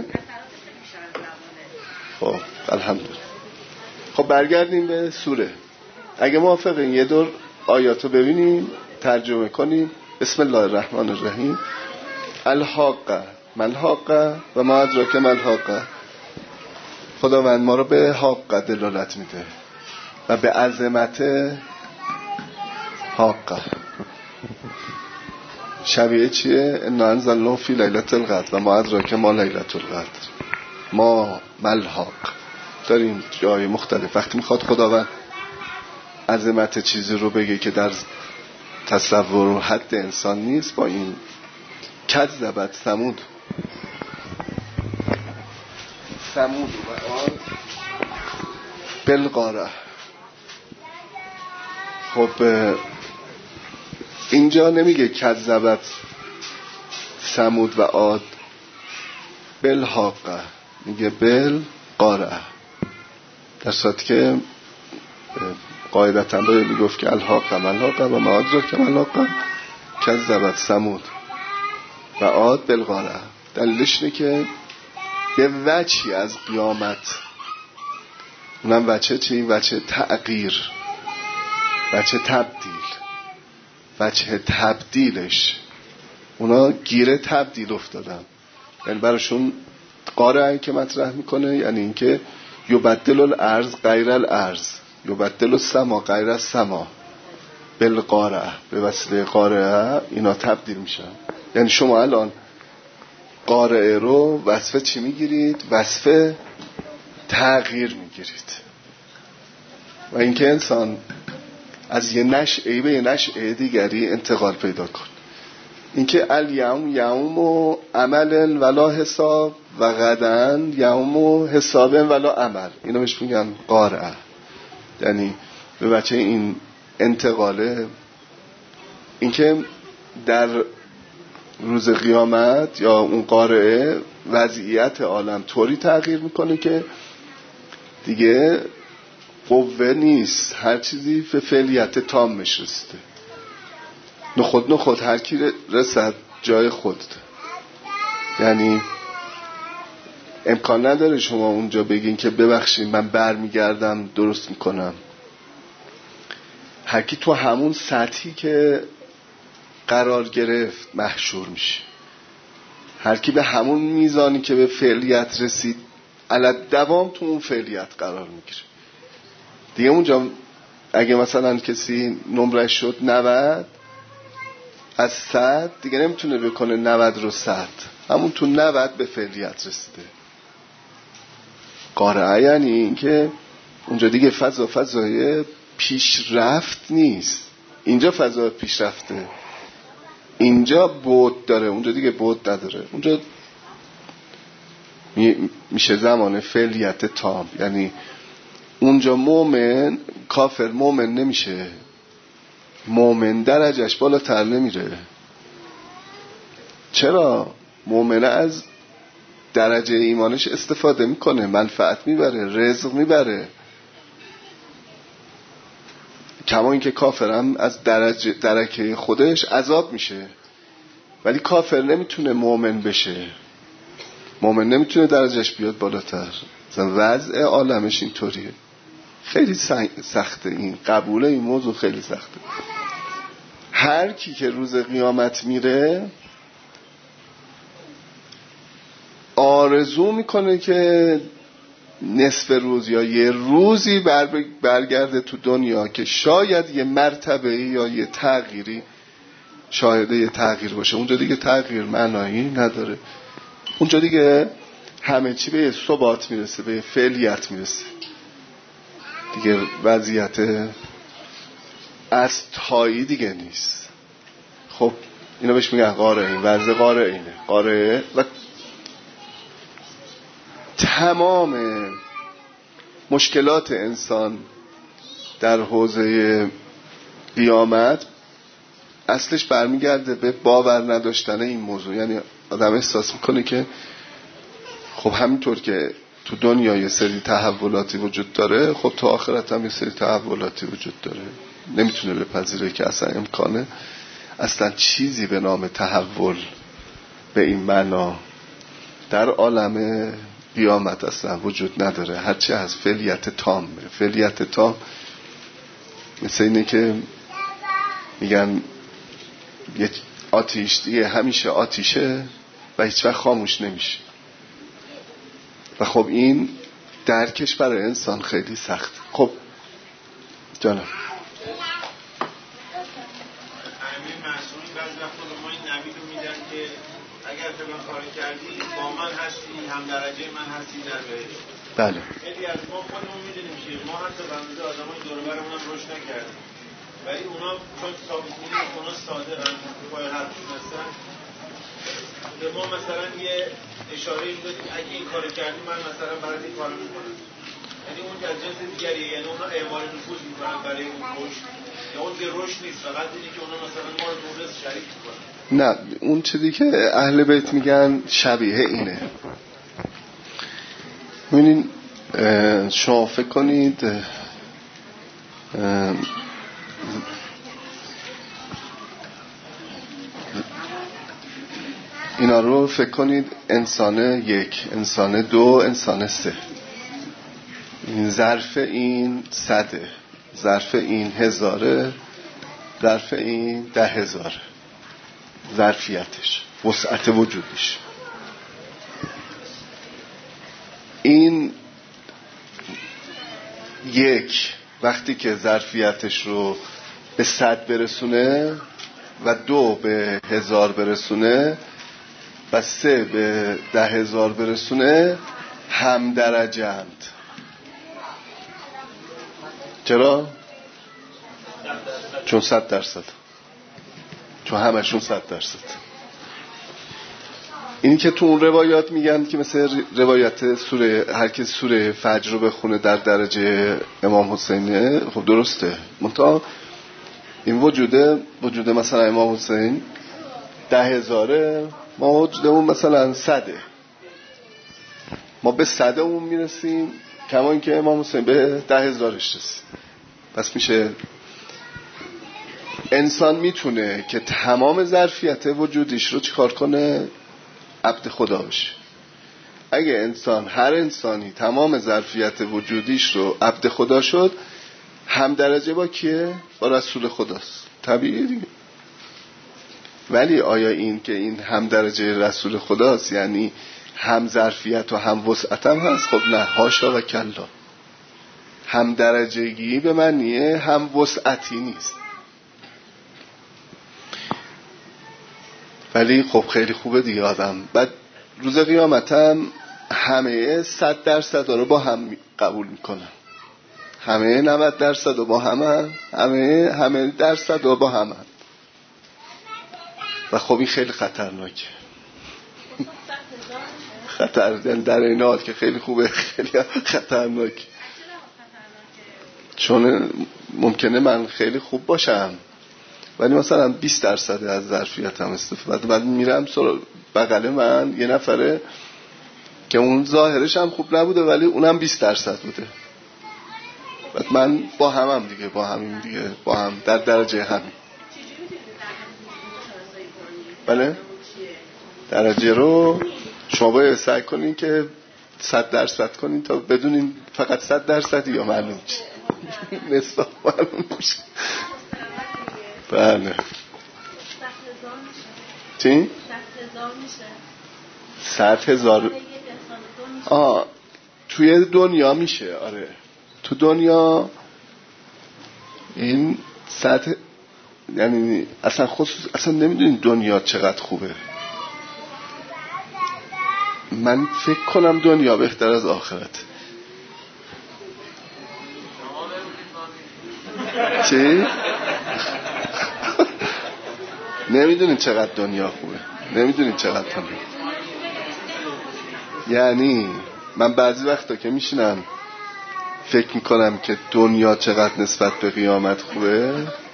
خب الحمدلله. خب برگردیم به سوره. اگه موافقین یه دور آیاتو ببینیم، ترجمه کنیم. بسم الله الرحمن الرحیم. الحاقه ملحاقه و ما ادراک ملحاقه. خداوند ما رو به حاقه دلالت میده و به عظمت حاقه. شبیه چیه؟ انا انزلناه فی لیلة القدر و ما ادراک ما لیلة القدر. ما ملحاق داریم جای مختلف. وقتی میخواد خداوند عظمت چیزی رو بگه که در تصور و حد انسان نیست، با این کذبت ثمود و آن بالقارعه. خب اینجا نمیگه کذبت ثمود و عاد بالحاقه، میگه بالقارعه، در صورتی که قاعدتا باید میگفت که الحاقه ملحاقه و ما ادراک ملحاقه کذبت ثمود و عاد بالقارعه. دلیلش اینه که به وجهی از قیامت، اونم وجه چی؟ وجه تغییر، وجه تبدیل، وجه تبدیلش اونا گیره تبدیل افتادن. یعنی براشون قارعه که مطرح میکنه یعنی اینکه یبدل الارض غیر الارض، یبدل السما غیر السما بالقارعه. به وسیله قارعه اینا تبدیل میشن. یعنی شما الان قارعه رو وصف چی میگیرید؟ وصف تغییر میگیرید. و اینکه انسان از یه نشعه به یه نشعه دیگری انتقال پیدا کن. اینکه الیوم یوم و عمل ولا حساب و غدن یوم و حساب ولا عمل، اینو بهش میگن قارعه. یعنی به بچه این انتقاله، اینکه در روز قیامت یا اون قارعه وضعیت عالم طوری تغییر میکنه که دیگه قوه نیست، هر چیزی به فعلیت تامش رسیده. نخود هر کی رسد جای خود. یعنی امکان نداره شما اونجا بگین که ببخشید من برمیگردم درست میکنم. هر کی تو همون سطحی که قرار گرفت محشور میشه. هر کی به همون میزانی که به فعلیت رسید علت دوام تو اون فعلیت قرار میگیره. دیگه اونجا اگه مثلا کسی نمره شد 90 از 100 دیگه نمیتونه بکنه 90 رو 100، همون تو 90 به فعلیت رسیده. قارعه یعنی این که اونجا دیگه فضای پیشرفت نیست. اینجا فضا پیشرفته، اینجا بود داره، اونجا دیگه بود نداره. اونجا میشه زمان فعلیت تام. یعنی اونجا مومن کافر مومن نمیشه، مومن درجهش بالاتر نمیره. چرا؟ مومن از درجه ایمانش استفاده میکنه، منفعت میبره، رزق میبره. کما اینکه کافرم از درجه خودش عذاب میشه، ولی کافر نمیتونه مؤمن بشه. مؤمن نمیتونه درجهش بیاد بالاتر. وضع عالمش اینطوریه. خیلی سخته این قبول این موضوع، خیلی سخته. هر کی که روز قیامت میره آرزو میکنه که نصف روز یا یه روزی برگرده تو دنیا که شاید یه مرتبه یا یه تغییری شاهده یه تغییر باشه. اونجا دیگه تغییر معنایی نداره. اونجا دیگه همه چی به ثبات میرسه، به فعلیت میرسه دیگه. وضعیت استایی دیگه نیست. خب اینا بهش میگن قارعین. وضع قارعینه. قارعه و تمام مشکلات انسان در حوزه قیامت اصلش برمیگرده به باور نداشتن این موضوع. یعنی آدم احساس میکنه که خب همینطور که تو دنیا یه سری تحولاتی وجود داره، خب تو آخرت هم یه سری تحولاتی وجود داره. نمیتونه بپذیره که اصلا امکانه اصلا چیزی به نام تحول به این معنا در عالم قیامت اصلا وجود نداره. هرچی از فعلیت تام. فعلیت تام مثل اینه که میگن یه آتیش دیگه همیشه آتیشه و هیچ وقت خاموش نمیشه. و خب این درکش برای انسان خیلی سخت. خب جانم امیر معصومی بعضی وقتا به ما این نوید رو میدن که اگر فلان کار کردی با من هستی، هم درجه من هستی در بهشت. بله. خیلی از ما خودمون میدونیم که ما حتی بنده آدمای دور و برمون هم رشد نکردیم، ولی اونا چون ثابت می‌بینیم اونا صادقن، پای حرفشون هستن، به ما مثلا یه اشاره می‌دادیم اگه این کارو کردی من مثلا برات این کارو می‌کنم. یعنی اون از جنس دیگریه. یعنی اونا اعمال نفوذ می‌کنن برای اون رشد. یا اون که رشد نیست، فقط اینه که اونا مثلا ما رو دورس شریک می‌کنن. نه، اون چیزی که اهل بیت میگن شبیه اینه. ببینید شما فکر کنید اینا رو فکر کنید انسان یک، انسان دو، انسان سه. این ظرف این 100، ظرف این 1000، ظرف این 10,000. ظرفیتش، وسعت وجودش. این یک وقتی که ظرفیتش رو به 100 برسونه و 2 به 1000 برسونه و 3 به 10,000 برسونه هم درجه‌اند. چرا؟ چون 100%. چون همشون 100%. اینی که تو اون روایات میگن که مثل روایت سوره، هر کی سوره فجر رو بخونه در درجه امام حسینه، خب درسته. منتها این وجود مثلا امام حسین 10,000، ما وجودمون مثلا 100. ما به 100 اون میرسیم، کما این که امام حسین به 10,000 رسید. پس میشه انسان میتونه که تمام ظرفیت وجودیش رو چیکار کنه؟ عبد خدا بشه. اگه هر انسانی تمام ظرفیت وجودیش رو عبد خدا شد، هم درجه با کیه؟ با رسول خداست. طبیعیه دیگه. ولی آیا این که این هم درجه رسول خداست یعنی هم ظرفیت و هم وسعت هم هست؟ خب نه، حاشا و کلا. هم درجگی به معنیه هم وسعتی نیست. ولی خب خیلی خوبه دیگه آدم. بعد روز قیامت هم همه 100% رو با هم قبول میکنن. همه 90% رو با هم، همه درصد رو با هم. و خب این خیلی خطرناکه. خطر در این حال که خیلی خوبه، خیلی خطرناکه. چون ممکنه من خیلی خوب باشم ولی مثلا 20% از ظرفیتم استفاده، بعد میرم بغل من یه نفره که اون ظاهرش هم خوب نبوده ولی اونم 20% بوده. بعد من با همم دیگه، با همین دیگه، با هم در درجه همین. بله درجه رو شما باید سعی کنین که 100% کنین تا بدونین فقط 100% یا معلوم چی نصف معلوم میشه. بله چی؟ 100,000 توی دنیا میشه. آره تو دنیا این 100 یعنی اصلا نمیدونین دنیا چقدر خوبه. من فکر کنم دنیا بهتر از آخرت. چی؟ نمیدونین چقدر دنیا خوبه، نمیدونین چقدر دنیا. یعنی من بعضی وقتا که میشینم فکر میکنم که دنیا چقدر نسبت به قیامت خوبه،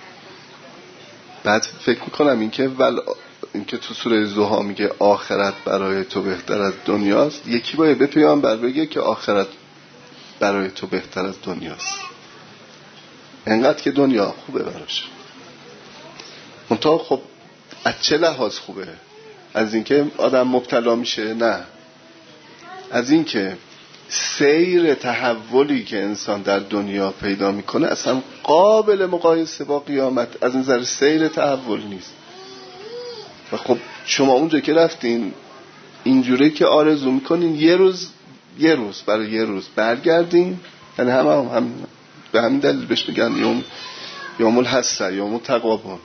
بعد فکر میکنم اینکه تو سوره ضحی میگه آخرت برای تو بهتر از دنیاست، یکی باید به پیامبر بگه که آخرت برای تو بهتر از دنیاست. انقدر که دنیا خوبه براش. منتها خب از چه لحاظ خوبه؟ از اینکه آدم مبتلا میشه؟ نه، از اینکه سیر تحولی که انسان در دنیا پیدا میکنه اصلا قابل مقایسه با قیامت از نظر سیر تحول نیست. و خب شما اونجا که رفتین اینجوری که آرزو میکنین یه روز برای یه روز برگردین، یعنی هم به همین دلیل بهش میگن یوم الحسره، یوم التغابن.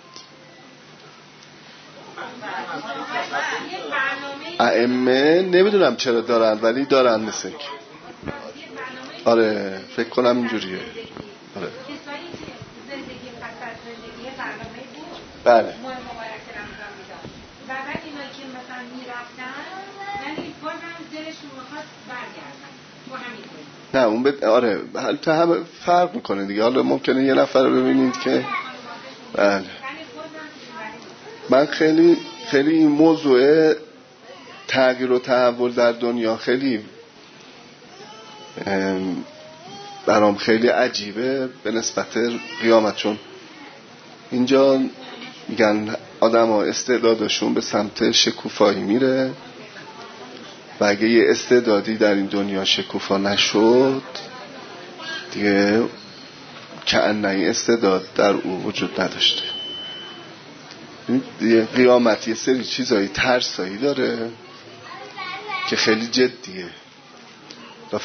ائمه نمیدونم چرا دارن ولی دارن مثل که آره فکر کنم اینجوریه. آره بله. نه اون آره تا هم فرق میکنه دیگه. حالا ممکنه یه نفر رو ببینید که بله. من خیلی این موضوع تغییر و تحول در دنیا خیلی برام خیلی عجیبه به نسبت قیامت، چون اینجا میگن آدم ها استعدادشون به سمت شکوفایی میره و اگه یه استعدادی در این دنیا شکوفا نشد دیگه کأنه این استعداد در او وجود نداشته. قیامت یه سری چیزایی ترسایی داره که خیلی جدیه و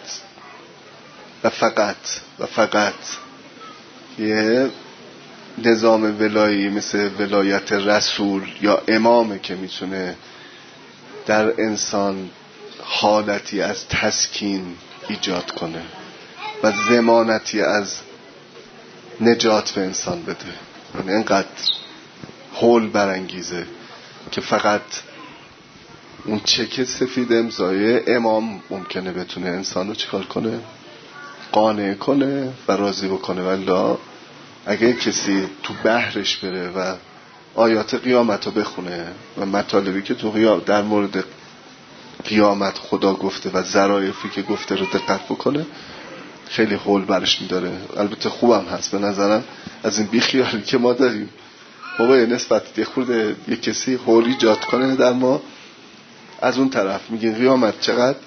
فقط یه نظام ولایی مثل ولایت رسول یا امامه که میتونه در انسان حالتی از تسکین ایجاد کنه و ضمانتی از نجات به انسان بده. یعنی اینقدر هول برانگیزه که فقط اون چک سفید امضای امام ممکنه بتونه انسان رو چیکار کنه؟ قانع کنه و راضی بکنه. ولی اگه کسی تو بحرش بره و آیات قیامت رو بخونه و مطالبی که تو در مورد قیامت خدا گفته و ظرافی که گفته رو دقت بکنه خیلی هول برش میداره. البته خوبم هست به نظرم از این بیخیالی که ما داریم. بابا نسبت یه خورده یه کسی هول ایجاد کنه در ما، از اون طرف میگه قیامت چقدر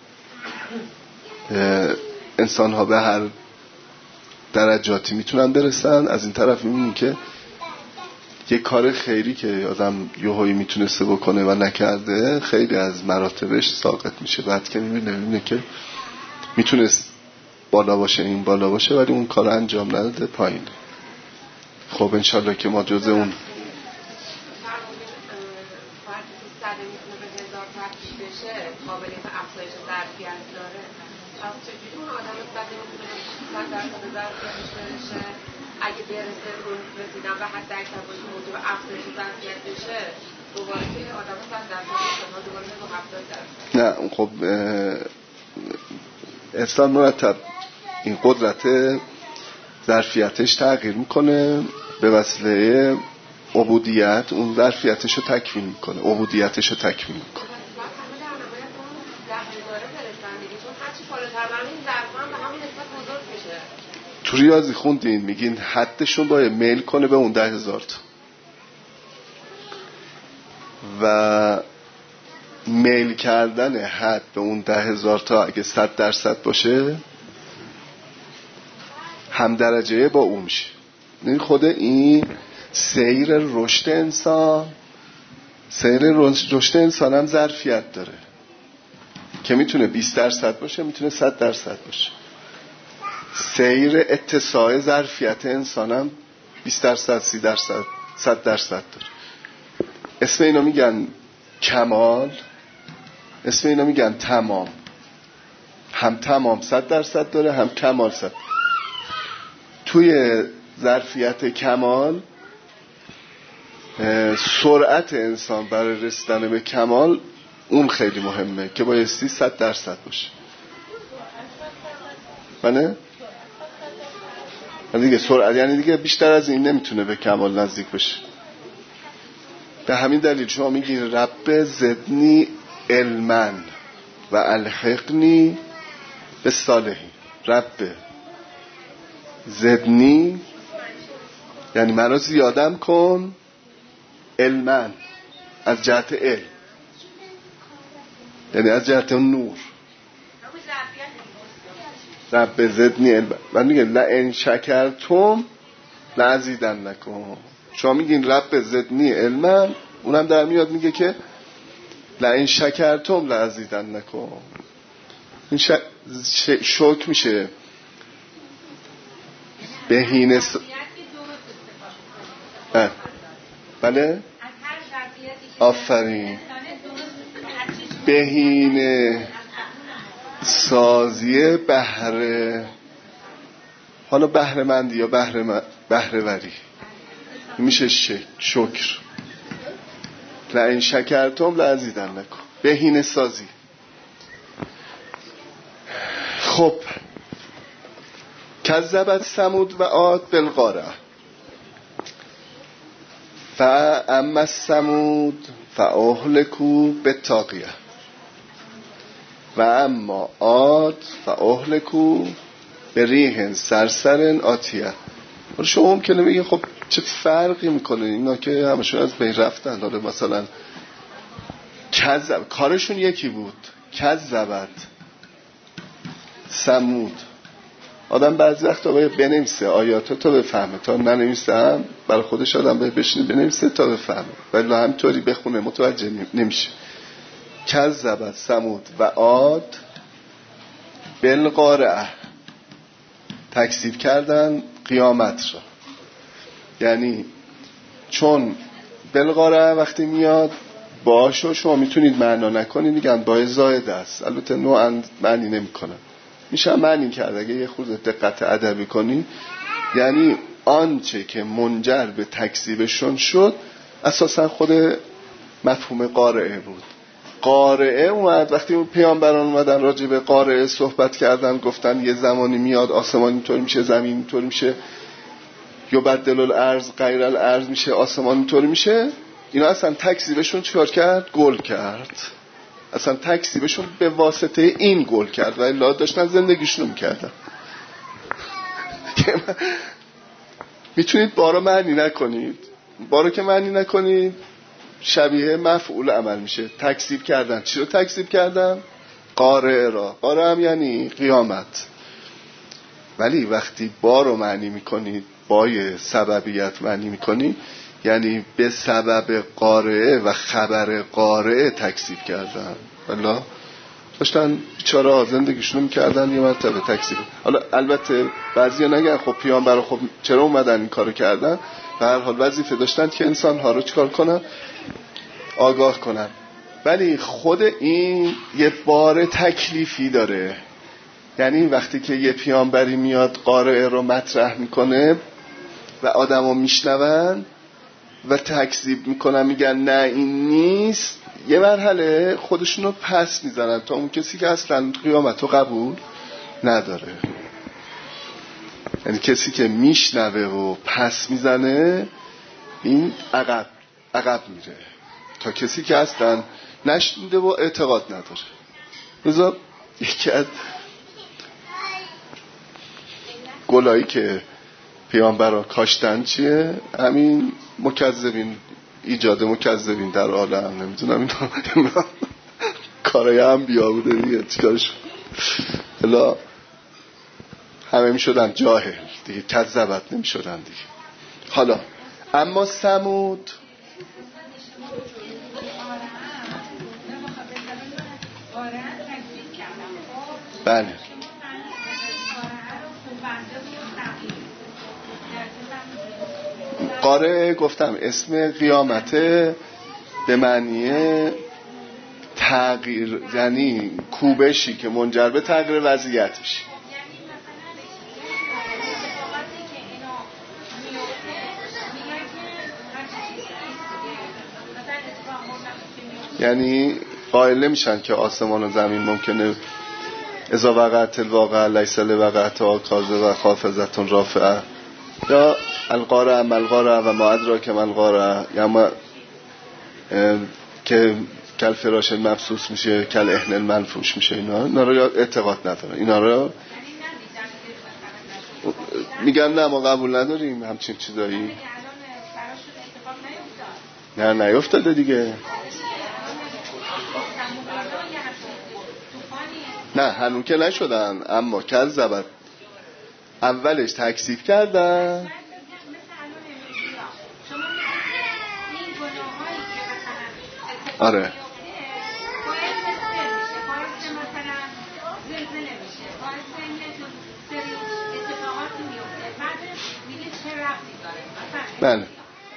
انسان ها به هر درجاتی میتونن برسن، از این طرف میبینیم که یه کار خیری که آدم یهویی میتونسته بکنه و نکرده خیلی از مراتبش ساقط میشه. بعد که میبینه که میتونست بالا باشه، این بالا باشه، ولی اون کار انجام نداده، پایین. خب انشالله که ما جز اون قابلیت افزایش ظرفیت داره. چجوری اون آدم صده میتونه به 100% ظرفیتش برسه؟ اگه برسه اون رسیدن به حد اکثر باشه موجب افزایش ظرفیت بشه، دوباره که آدم 100% دوباره به 70%. نه خب انسان مرتب این قدرت ظرفیتش تغییر میکنه به وسیله عبودیت، اون ظرفیتش رو تکمیل میکنه، عبودیتش رو تکمیل میکنه. تو ریاضی خوندین میگین حدشون باید میل کنه به اون 10,000 تا و میل کردن حد به اون 10,000 تا اگه 100% باشه هم درجه با اون میشه. این خود این سیر رشد انسان هم ظرفیت داره که میتونه 20% باشه، میتونه 100% باشه. سیر اتساع ظرفیت انسان هم 20%، 30%، 100% داره. اسم اینا میگن کمال، اسم اینا میگن تمام. هم تمام 100% داره، هم کمال 100%. توی ظرفیت کمال سرعت انسان برای رسیدن به کمال اون خیلی مهمه که بایستی 100% باشه. بله؟ دیگه سرعت یعنی دیگه بیشتر از این نمیتونه به کمال نزدیک بشه. به همین دلیل شما میگین رب زدنی علما و الحقنی به صالحین. رب زدنی یعنی منو زیادم کن، علما از جهت علم یعنی از جهت نور. رب زدنی علما. من میگم لئن شکرتم لازیدنکم. شما میگین رب زدنی علما، اونم در میاد میگه که لئن شکرتم لازیدنکم. این شکر میشه بهینه بله آفرین بهینه سازی بهره، حالا بهره مندی یا بهره وری میشه شکر. لئن شکرتم لازیدنکم، بهینه سازی. خب کذبت ثمود و عاد بالقارعه فاما ثمود فاهلكوا بالطاغیه و اما عاد فاهلكوا بریح صرصر عاتیه. شما ممکنه بگین خب چه فرقی میکنه اینا که همشون از بین رفتن؟ حالا مثلا کارشون یکی بود. کذبت ثمود. آدم بعضی وقتا باید بنویسه آیاتو تا بفهمه، تا ننویسه هم برای خودش آدم باید بشینه بنویسه تا بفهمه، ولی همینطوری بخونه متوجه نمیشه. کذبت ثمود و عاد بالقارعه، تکذیب کردن قیامت را. یعنی چون بالقارعه وقتی میاد باشو شما میتونید معنا نکنید، میگن با زائد است، البته نوعا معنی نمیکنن، میشه معنی کرد اگه یه خورده دقت ادبی کنی. یعنی آنچه که منجر به تکذیبشون شد اساسا خود مفهوم قارعه بود. قارعه اومد وقتی اون پیامبران اومدن راجع به قارعه صحبت کردن، گفتن یه زمانی میاد آسمان اینطور میشه، زمین اینطور میشه، یبدل الارض غیر الارض میشه، آسمان اینطور میشه. اینا اصلا تکذیبشون چیکار کرد؟ گل کرد. اصلا تکذیبشون به واسطه این گل کرد و الا داشتن زندگیشون میکردن. میتونید بارو معنی نکنید. بارو که معنی نکنید شبیه مفعول عمل میشه. تکذیب کردن. چی رو تکذیب کردن؟ قارعه را. قارعه هم یعنی قیامت. ولی وقتی بارو معنی میکنید، بای سببیت معنی میکنید، یعنی به سبب قارعه و خبر قارعه تکذیب کردن. والا داشتن بیچاره زندگیشون میکردن یه مرتبه تکذیب. حالا البته بعضیا نگن خب پیامبر خب چرا اومدن این کارو کردن؟ به هر حال وظیفه داشتن که انسان‌ها رو چیکار کنن؟ آگاه کنن. ولی خود این یه بار تکلیفی داره. یعنی وقتی که یه پیامبری میاد قارعه رو مطرح میکنه و آدمو میشنون و تکذیب میکنن، میگن نه این نیست، یه مرحله خودشونو پس میزنن تا اون کسی که اصلا قیامت رو قبول نداره. یعنی کسی که میشنوه و پس میزنه این عقب میره تا کسی که اصلا نشنیده و اعتقاد نداره. لذا یکی از گلایی که پیامبران کاشتن چیه؟ همین مکذبین، ایجاد مکذبین در عالم. نمیدونم اینا کارای انبیا بوده دیگه، چیکارش الا همه میشدن جاهل دیگه، کذبت نمیشدن دیگه. حالا اما ثمود بله قاره گفتم اسم قیامته به معنی تغییر، یعنی کوبشی که منجر به تغییر وضعیت میشه. یعنی قائل نمیشن که آسمان و زمین ممکنه اذا وقعت الواقعه لیس لوقعتها کاذبه خافضة رافعه، یا القارعه ما القارعه و ما ادراک ما القارعه، یا ما که کل فراش مبثوث میشه، کل احن المنفوش میشه. اینا رو اعتقاد نداره. اینا رو میگن نه ما قبول نداریم همچین چیزایی. نه نیفتاده دیگه. نه هنوز که نشدن، اما کذبت اولش تکذیب کردن. آره بله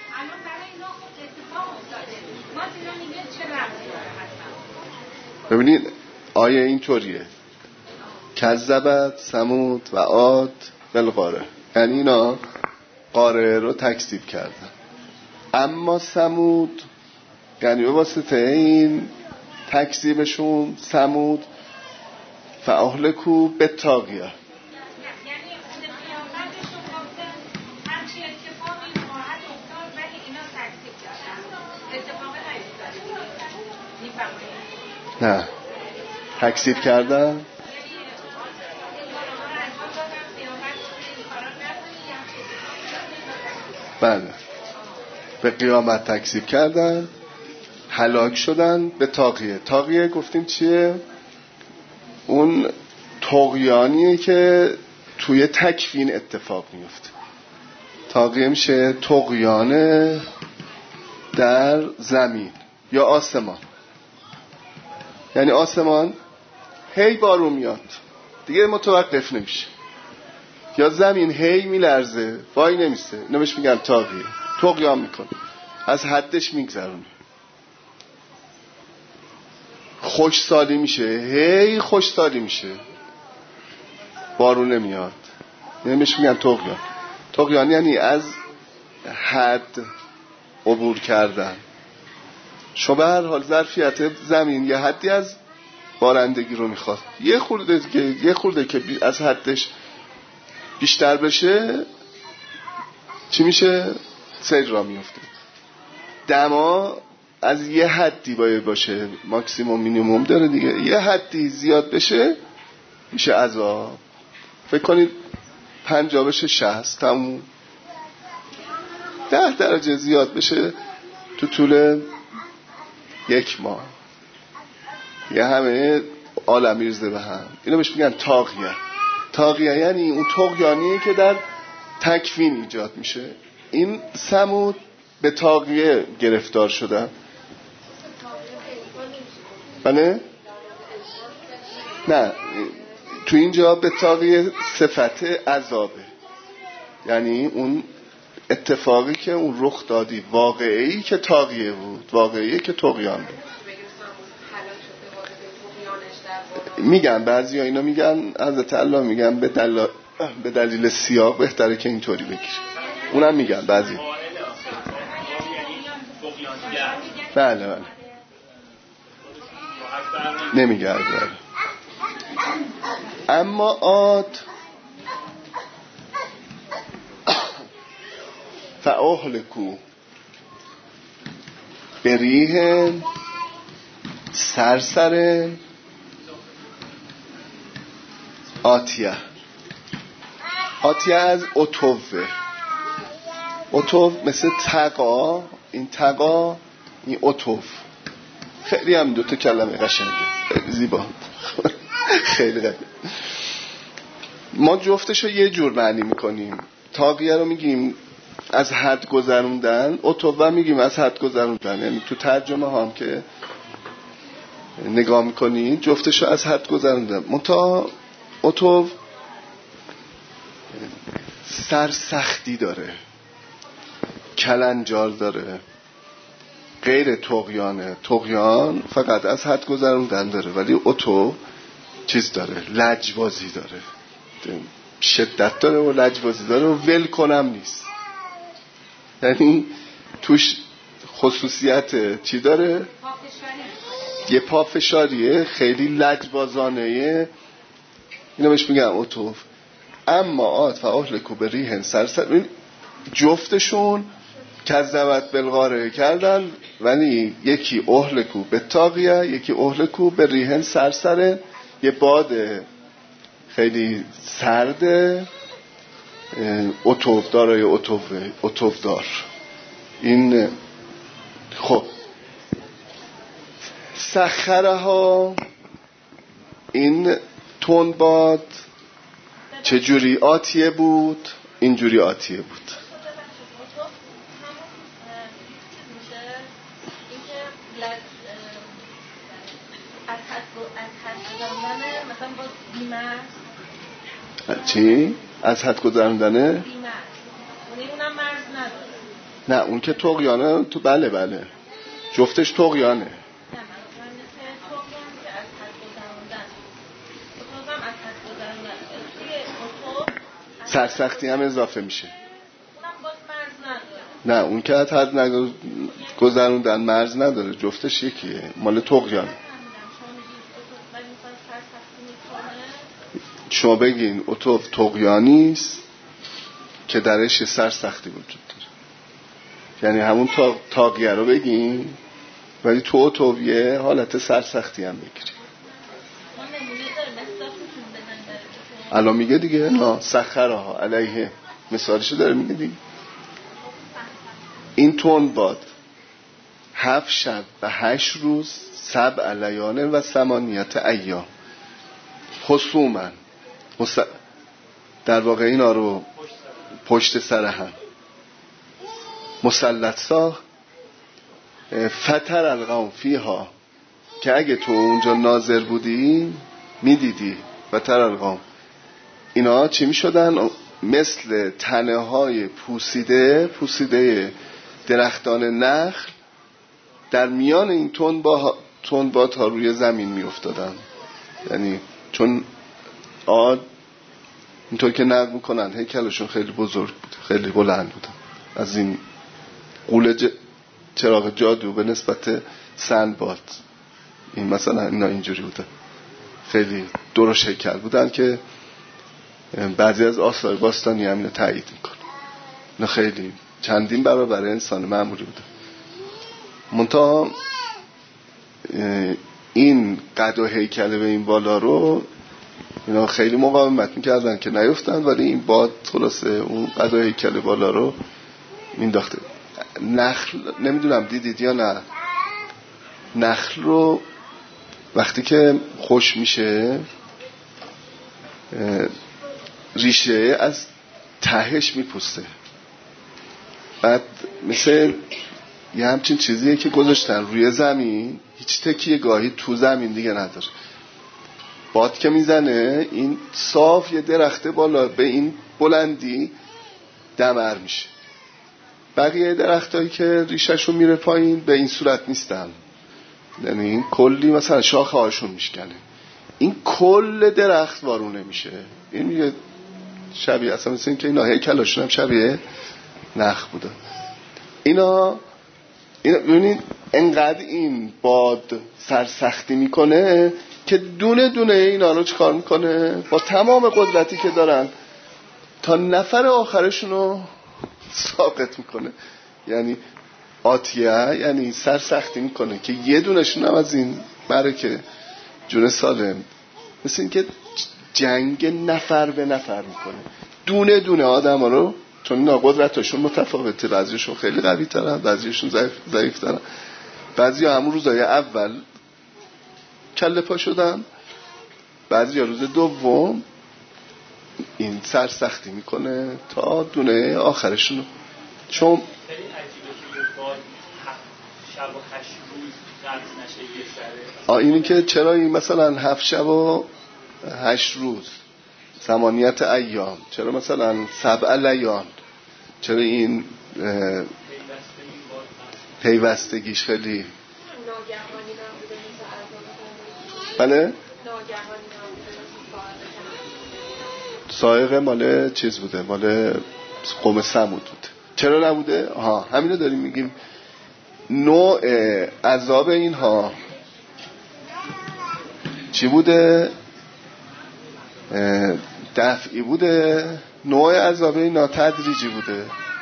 ببینید آیه اینطوریه: کذبت ثمود و عاد بالقارعه، یعنی اینا قارعه رو تکذیب کردن. اما ثمود یعنی به واسطه این تکذیبشون ثمود فاهلکوا بالطاغیه، نه تکذیب کردن. بله به قیامت تکذیب کردن، هلاک شدن به طاغیه. طاغیه گفتیم چیه؟ اون طغیانیه که توی تکوین اتفاق میفته. طاغیه میشه طغیان در زمین یا آسمان. یعنی آسمان هی بارون میاد دیگه متوقف نمیشه، یا زمین هی میلرزه وای نمیسته، نمیش میگن طاغیه. طغیان میکنه، از حدش میگذرونه، خوشسالی میشه، هی خوشسالی میشه، بارون نمیاد، نمیش میگن طغیان. طغیان یعنی از حد عبور کردن. شما به هر حال ظرفیت زمین یه حدی از بارندگی رو میخواد، یه خورده که از حدش بیشتر بشه چی میشه؟ سیل را میفته. دما از یه حدی باید باشه، ماکسیموم مینیموم داره دیگه. یه حدی زیاد بشه میشه عذاب. فکر کنید 50 بشه 60 تموم. 10 درجه زیاد بشه تو طول 1 ماه یه همه عالم میرزه به هم. اینو بهش میگن طاغیه. طاغیه یعنی اون طغیانیه که در تکوین ایجاد میشه. این ثمود به طاغیه گرفتار شدن. بله؟ نه تو اینجا به طاغیه صفت عذابه، یعنی اون اتفاقی که اون رخ دادی، واقعی که طاغیه بود، واقعی که طغیان بود. میگن بعضی ها اینا میگن حضرت الله میگن به دلیل سیاق بهتره که اینطوری بگیر. اونم میگن بعضی. بله بله نمیگرد. اما عاد فاهلکوا بریح سرسر آتیه. آتیه از اتوو مثل تقا، این تقا، این اتوو. خیلی هم دوتا کلمه قشنگه، خیلی زیبا، خیلی قشنگه. ما جفتشو یه جور معنی میکنیم. طاغیه رو میگیم از حد گذروندن، اتوو میگیم از حد گذروندن. یعنی تو ترجمه هم که نگاه میکنی جفتشو از حد گذروندن. منتها اتوو سرسختی داره، کلنجار داره، غیر طغیانه. طغیان فقط از حد گذروندن داره، ولی اتو چیز داره، لجبازی داره، شدت داره و لجبازی داره و ول کنم نیست. یعنی توش خصوصیت چی داره؟ یه پافشاریه، خیلی لجبازانه. اینو بهش میگم اتو. اما آت و اهلکو به ریحن سرسر، جفتشون کذبت بالقارعه کردن، ولی یکی اهلکو به طاغیه، یکی اهلکو به ریحن سرسر، یه باد خیلی سرده، اتوف دارای اتوف دار. این خب سخره ها، این تون باد چجوری آتیه بود؟ اینجوری آتیه بود. چی؟ از حد گذراندنه؟ اونم مرز نداره. نه اون که طغیانه تو. بله جفتش طغیانه. سرسختی هم اضافه میشه. اونم باز مرز نداره. نه اون که از حد گذروندن مرز نداره، جفتش یکیه، مال طغیانه. شما بگین اتوف طغیانیست که درش سرسختی وجود داره، یعنی همون طاغیه رو بگین، ولی تو اتویه حالت سرسختی هم بگیری. الان میگه دیگه، نه سخرها علیه، مثالشو داره میگه دیگه. این تون باد 7 شب و 8 روز 7 لیال و 8 ایام خصومن، در واقع اینا رو پشت سر هم مسلط ساخت. فتر القوم فیها، که اگه تو اونجا ناظر بودی میدیدی. فتر القوم اینا چی میشدن؟ مثل تنه های پوسیده درختان نخل در میان این تون باد ها روی زمین می افتادن. یعنی چون اینطور که نقل میکنن هیکلشون خیلی بزرگ بود، خیلی بلند بود، از این قول چراغ جادو به نسبت سندباد. این مثلا اینا اینجوری بودن، خیلی درشت هیکل بودن که بعضی از آثار باستانی هم اینو تایید میکنه. اینا خیلی چندین برابر انسان معمولی بودن. منتها این قد و هیکل به این بالا رو اینا خیلی مقاومت میکردن که نیفتن، ولی این باد خلاصه اون قد و هیکل بالا رو مینداخته. نخل نمیدونم دیدید یا نه، نخل رو وقتی که خوش میشه ریشه از تهش میپوسته، بعد مثل یه همچین چیزیه که گذاشتن روی زمین، هیچ تکیه گاهی تو زمین دیگه نداره. باد که میزنه این صاف یه درخته بالا به این بلندی دمر میشه. بقیه درختایی که ریشهشون میره پایین به این صورت نیستن، یعنی این کلی مثلا شاخه هاشون میشکنه، این کل درخت وارونه میشه. این یه شبیه اصلا مثل این که اینا هیکلاشون هم شبیه نخل بوده. اینا ببینید انقدر این باد سرسختی میکنه که دونه دونه اینا رو چکار میکنه با تمام قدرتی که دارن تا نفر آخرشون رو ساقط میکنه. یعنی آتیه یعنی سرسختی میکنه که یه دونشون هم از این بره که جون سالم، مثل این که جنگ نفر به نفر میکنه، دونه دونه آدم ها رو، چون ناقدرتاشون متفاوته، بعضیشون خیلی قوی ترن، بعضیشون ضعیف ترن، بعضی ها همون روزای اول کله پا شدن، بعضی ها روز دوم. این سرسختی میکنه تا دونه آخرشونو. چون خیلی عجیبه که با شب و 8 روز قرض نشه یه سره. اینی که چرا این مثلا 7 شب و 8 روز ثمانیت ایام، چرا مثلا 7 لیال، چرا این پیوستگیش خیلی بله سائقه مال چیز بوده، مال قوم ثمود بوده. چرا نبوده؟ همینو داریم میگیم. نوع عذاب اینها چی بوده؟ دفعی بوده. نوع عذاب اینها تدریجی بوده.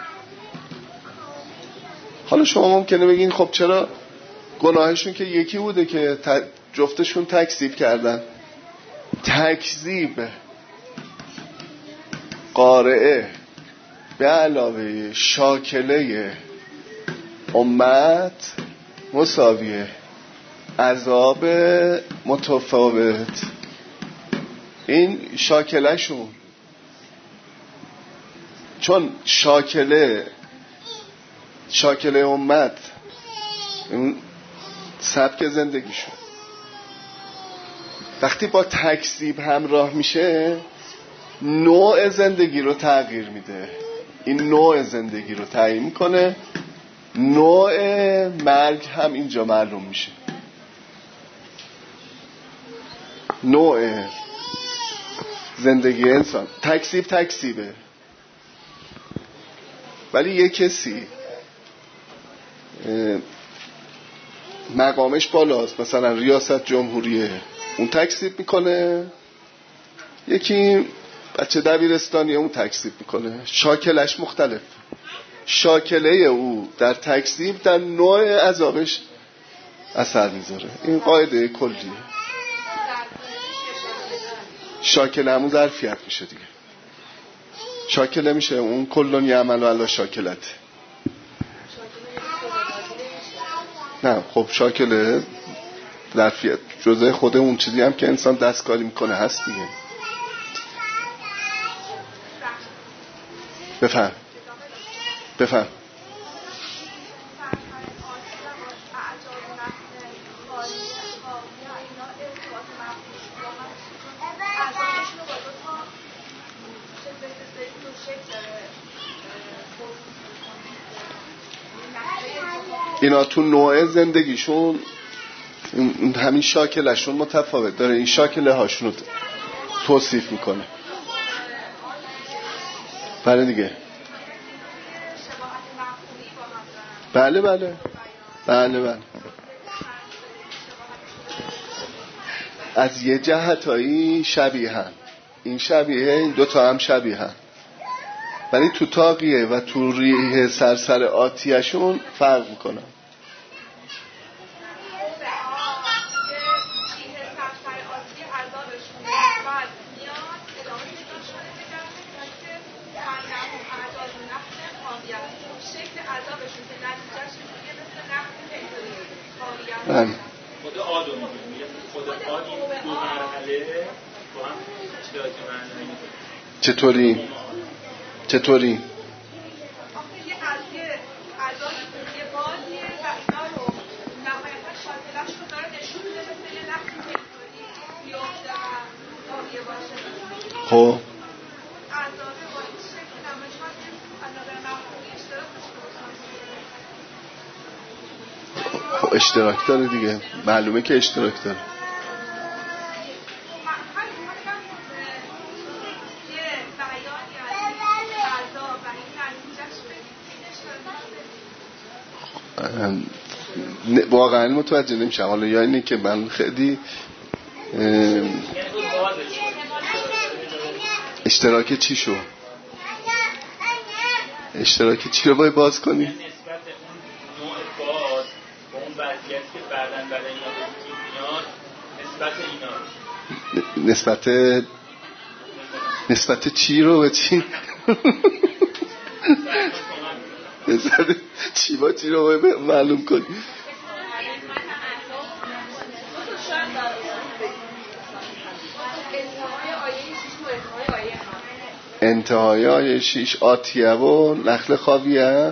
حالا شما ممکنه بگین خب چرا گناهشون که یکی بوده که جفتشون تکذیب کردن. تکذیب قارعه به علاوه شاکله امت مساویه عذاب متفاوت. این شاکله شون، چون شاکله امت این سبک زندگیشون وقتی با تکذیب همراه میشه نوع زندگی رو تغییر میده. این نوع زندگی رو تعیین میکنه، نوع مرگ هم اینجا معلوم میشه. نوع زندگی انسان تکذیبه، ولی یه کسی مقامش بالاست، مثلا ریاست جمهوریه، اون تکذیب میکنه. یکی بچه دبیرستانیه، اون تکذیب میکنه. شاکلش مختلف. شاکله او در تکذیب در نوع عذابش اثر میذاره. این قاعده کلیه. شاکله همون ظرفیت میشه دیگه. شاکله میشه اون کلون یعمل علی شاکلت. نه خب شاکله ظرفیت جزء خود اون چیزی هم که انسان دستکاری میکنه هست دیگه. بفهم اینا تو نوع زندگیشون همین شاکلشون متفاوت داره. این شاکله هاشون رو توصیف میکنه. بله دیگه. بله از یه جهتایی شبیهن. این شبیه، این دوتا هم شبیهن، ولی تو تاقیه و تو ریه سرسر آتیشون فرق میکنن. خود آدم میگه خود آدم دو مرحله با هم اشتراک معنایی. چطوری؟ خب اشتراک داره دیگه، معلومه که اشتراک داره. واقعا متوجه نمیشم. حالا یا اینه که من خیلی اشتراک چی شو؟ اشتراک چی رو باید باز کنی؟ نسبت اون نوع باز با اون وضعیت که بعدن برای اینا به وجود میاد، نسبت اینا، نسبت نسبت چی رو به چی؟ نسبت چی با چی رو معلوم کنی؟ انتهای آیه 6 آتیه و نخل خاویه.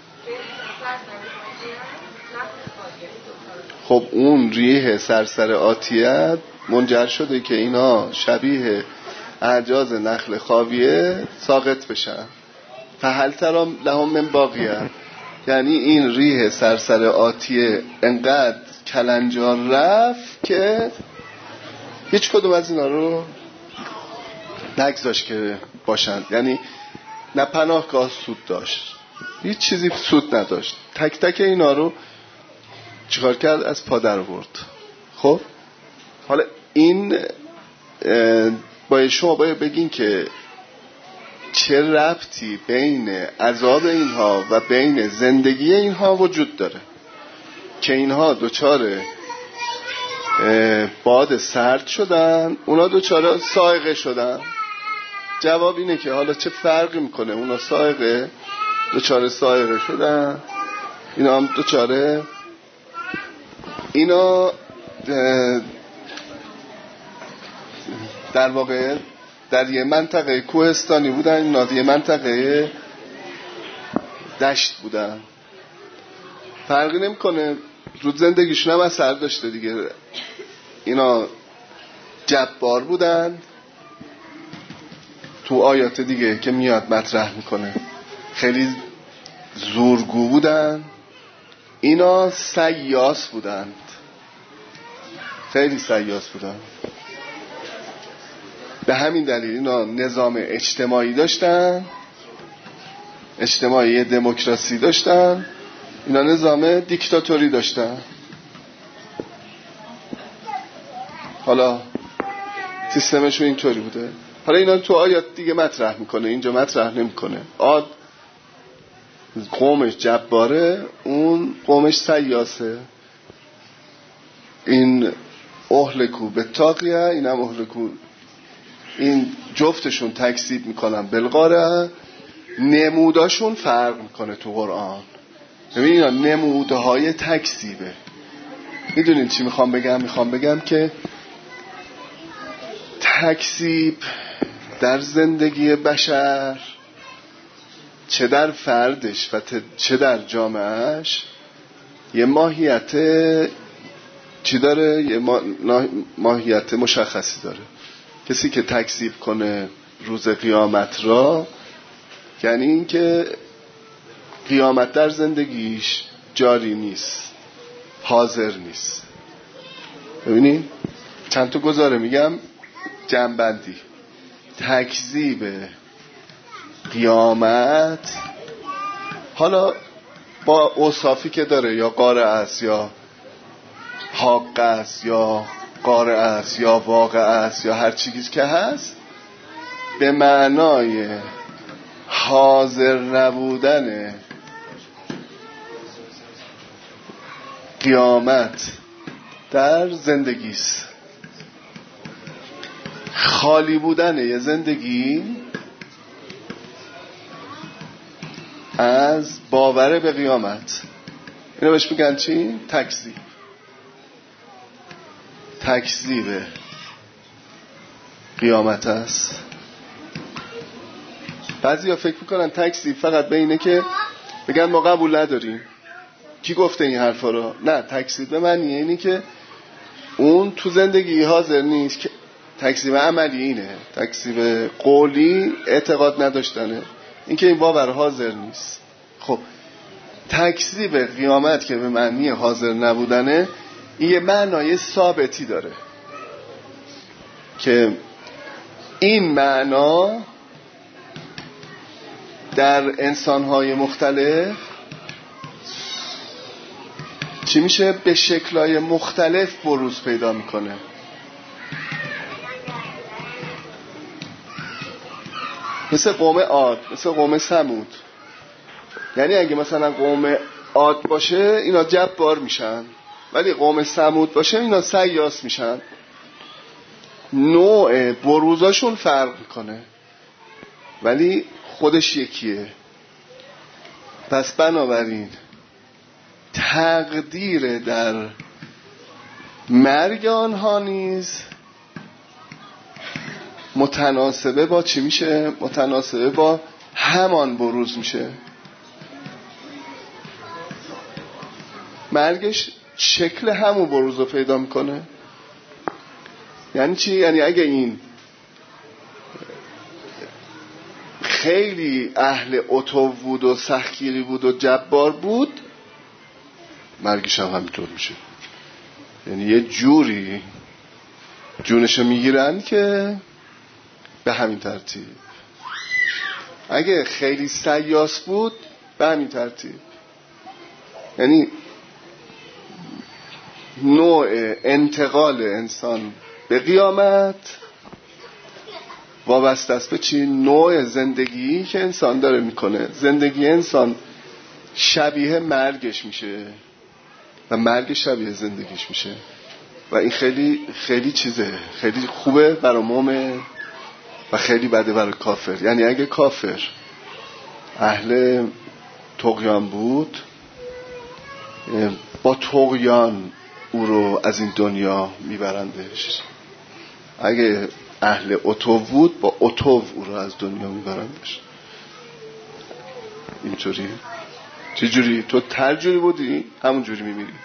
خب اون ریح سرسر آتیه منجر شده که اینا شبیه اعجاز نخل خاویه ساقط بشن. فهل ترام لهم من باقیه، یعنی این ریح سرسر آتیه انقدر کلنجار رفت که هیچ کدوم از اینا رو نگذاشت که باشند. یعنی نه پناهگاه سود داشت، هیچ چیزی سود نداشت، تک تک اینا رو چیکار کرد؟ از پا در آورد. خب حالا این باید شما باید بگین که چه ربطی بین عذاب اینها و بین زندگی اینها وجود داره که اینها دوچار باد سرد شدن، اونا دوچار سائقه شدن. جواب اینه که حالا چه فرقی میکنه؟ اونا دوچار سائقه شدن، اینا هم دوچاره. اینا در واقع در یه منطقه کوهستانی بودن، اینا یه منطقه دشت بودن. فرقی نمیکنه، رو زندگیشون هم اثر داشته دیگه. اینا جبار بودن، تو آیات دیگه که میاد مطرح میکنه خیلی زورگو بودن. اینا سیاس بودند، خیلی سیاس بودن. به همین دلیل اینا نظام اجتماعی داشتن، اجتماعی دموکراسی داشتن، اینا نظام دیکتاتوری داشتن. حالا سیستمشون اینطوری بوده. حالا اینا تو آیات دیگه مطرح میکنه، اینجا مطرح نمیکنه. عاد قومش جباره، اون قومش سیاسه. این اهلکو به تاقیه، این هم اهلکو. این جفتشون تکذیب میکنن بالقاره. نموداشون فرق میکنه تو قرآن. ببینید اینا نمودهای تکذیبه. میدونین چی میخوام بگم؟ میخوام بگم که تکذیب در زندگی بشر، چه در فردش و چه در جامعهش، یه ماهیت چی داره؟ یه ماهیت مشخصی داره. کسی که تکذیب کنه روز قیامت را، یعنی این که قیامت در زندگیش جاری نیست، حاضر نیست. ببینید چند تا گزاره میگم جنبندی. تکذیب قیامت حالا با اوصافی که داره، یا قارع است، یا حاق است، یا قارع است، یا واقع است، یا هر چیزی که هست، به معنای حاضر نبودن قیامت در زندگی است. خالی بودن یه زندگی از باور به قیامت، اینو بهش میگن چی؟ تکذیب. تکذیب قیامت است. بعضیا فکر میکنن تکذیب فقط به اینه که بگن ما قبول نداریم. کی گفته این حرفا رو؟ نه، تکذیب به معنی اینه که اون تو زندگی حاضر نیست. که تکذیب عملی اینه، تکذیب قولی اعتقاد نداشتنه، این که این باور حاضر نیست. خب تکذیب قیامت که به معنی حاضر نبودنه، این یه معنای ثابتی داره که این معنا در انسان‌های مختلف چی میشه؟ به شکل‌های مختلف بروز پیدا میکنه. مثل قوم عاد، مثل قوم ثمود. یعنی اگه مثلا قوم عاد باشه اینا جبار میشن، ولی قوم ثمود باشه اینا سیاس میشن. نوع بروزاشون فرق میکنه. ولی خودش یکیه. پس بنابراین تقدیر در مرگ آنها نیز متناسبه با چی میشه؟ متناسبه با همان بروز میشه. مرگش شکل همون بروز رو پیدا میکنه. یعنی چی؟ یعنی اگه این خیلی اهل عتو بود و سختگیری بود و جبار بود، مرگش هم همینطور میشه. یعنی یه جوری جونشو میگیرن که به همین ترتیب. اگه خیلی سیاس بود به همین ترتیب. یعنی نوع انتقال انسان به قیامت وابسته است به چی؟ نوع زندگی که انسان داره میکنه. زندگی انسان شبیه مرگش میشه و مرگ شبیه زندگیش میشه و این خیلی خیلی چیزه، خیلی خوبه برای مومن و خیلی بده برای کافر. یعنی اگه کافر اهل طغیان بود، با طغیان او رو از این دنیا میبرندش. اگه اهل عتو بود، با عتو او رو از دنیا میبرندش. اینجوری. چه جوری؟ تو هر جوری بودی همون جوری میمیری.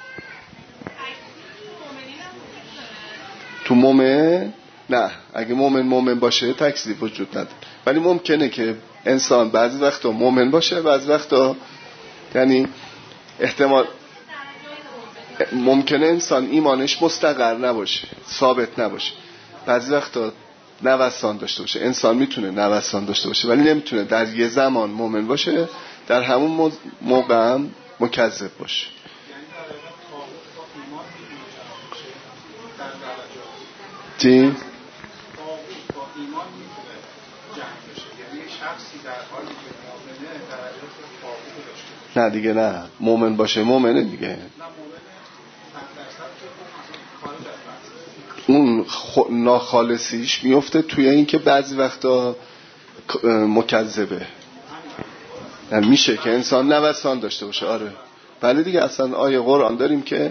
تو مومن نه، اگه مومن باشه تکذیب وجود نداره. ولی ممکنه که انسان بعضی وقتا مومن باشه، بعضی وقتا یعنی احتمال ممکنه انسان ایمانش مستقر نباشه، ثابت نباشه. بعضی وقتا نوسان داشته باشه. انسان میتونه نوسان داشته باشه ولی نمیتونه در یه زمان مومن باشه، در همون موقع هم مکذب باشه. چی؟ نه دیگه نه، مومن باشه مومنه دیگه. اون ناخالصیش میفته توی این که بعضی وقتا مکذبه. یعنی میشه که انسان نوسان داشته باشه. آره بله دیگه. اصلا آیه قرآن داریم که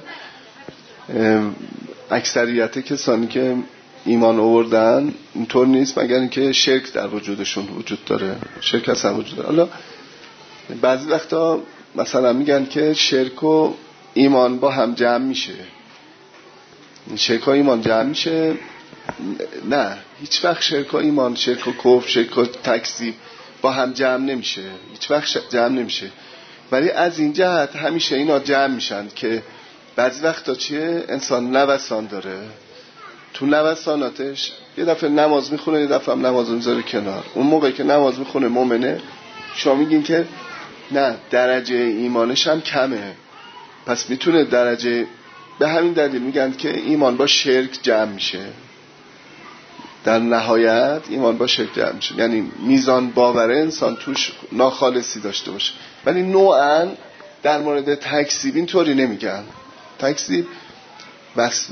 اکثریت کسانی که ایمان آوردن اینطور نیست مگر اینکه شرک در وجودشون وجود داره. شرک اصلا وجود داره. حالا بعضی وقتا مثلا میگن که شرک و ایمان با هم جمع میشه. شرک و ایمان جمع میشه. نه، هیچ وقت شرک و ایمان، شرک و کفر، شرک و تکذیب با هم جمع نمیشه. هیچ وقت جمع نمیشه. ولی از این جهت همیشه اینا جمع میشن که بعضی وقتا چیه؟ انسان نوسان داره. تو نوساناتش یه دفعه نماز میخونه، یه دفعه هم نماز میذاره کنار. اون موقعی که نماز میخونه مومنه، شما میگین که نه درجه ایمانش هم کمه، پس میتونه درجه. به همین دلیل میگن که ایمان با شرک جمع میشه. در نهایت ایمان با شرک جمع میشه. یعنی میزان باور انسان توش ناخالصی داشته باشه. ولی نوعاً در مورد تکذیب اینطوری نمیگن. تکذیب وصف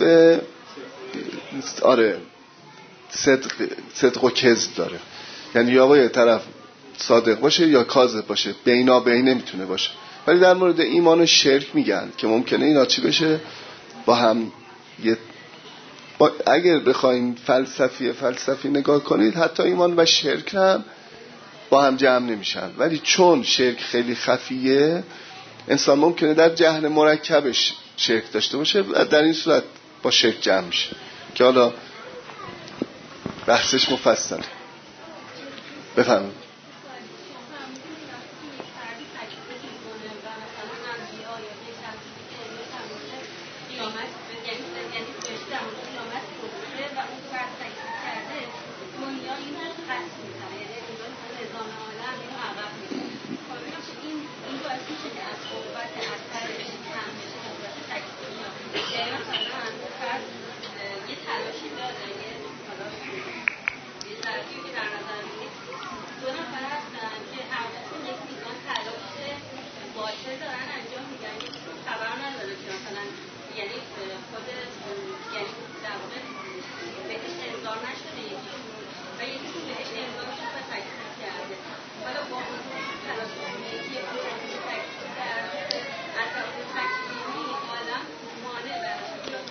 آره صدق و کذب داره. یعنی یا باید طرف صادق باشه یا کاذب باشه، بینابین نمیتونه باشه. ولی در مورد ایمان و شرک میگن که ممکنه اینا چی بشه؟ با هم اگر بخواین فلسفی نگاه کنید، حتی ایمان و شرک هم با هم جمع نمیشن. ولی چون شرک خیلی خفیه، انسان ممکنه در جهل مرکبش شرک داشته باشه و در این صورت با شرک جمع میشه که حالا بحثش مفصله. بفهمید.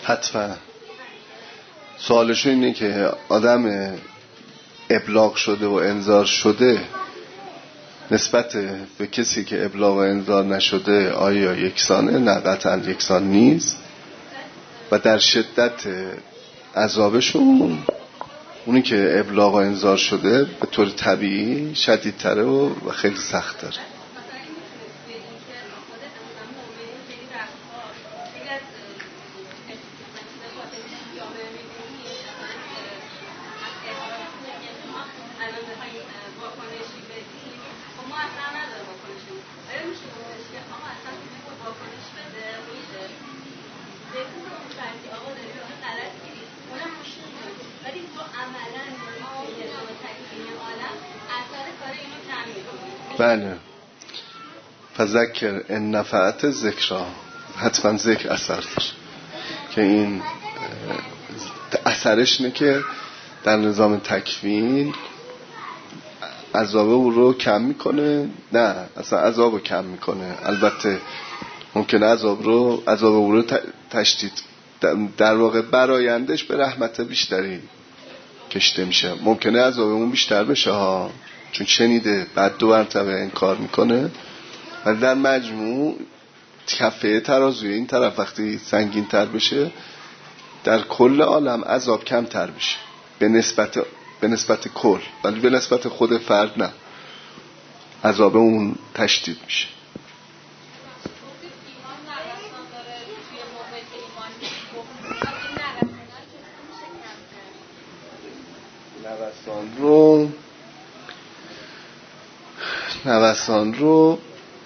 حتما سوالشون اینه که آدم ابلاغ شده و انذار شده نسبت به کسی که ابلاغ و انذار نشده آیا یکسانه؟ نه قطعا یکسان نیست و در شدت عذابشون اونی که ابلاغ و انذار شده به طور طبیعی شدیدتره و خیلی سخت تره. بله فذکر ان نفعت ذکرا، حتما ذکر اثر داره که این اثرش اینه که در نظام تکوین عذاب او رو کم میکنه، نه اصلا عذاب رو کم میکنه. البته ممکنه عذاب او رو تشدید، در واقع برایندش به رحمت بیشتری کشته میشه. ممکنه عذابمون بیشتر بشه ها، چون شنیده بعد 2 مرتبه انکار میکنه، ولی در مجموع کفه ترازوی این طرف وقتی سنگین تر بشه در کل عالم عذاب کم تر بشه به نسبت کل، ولی به نسبت خود فرد نه، عذاب اون تشدید میشه. نوسان رو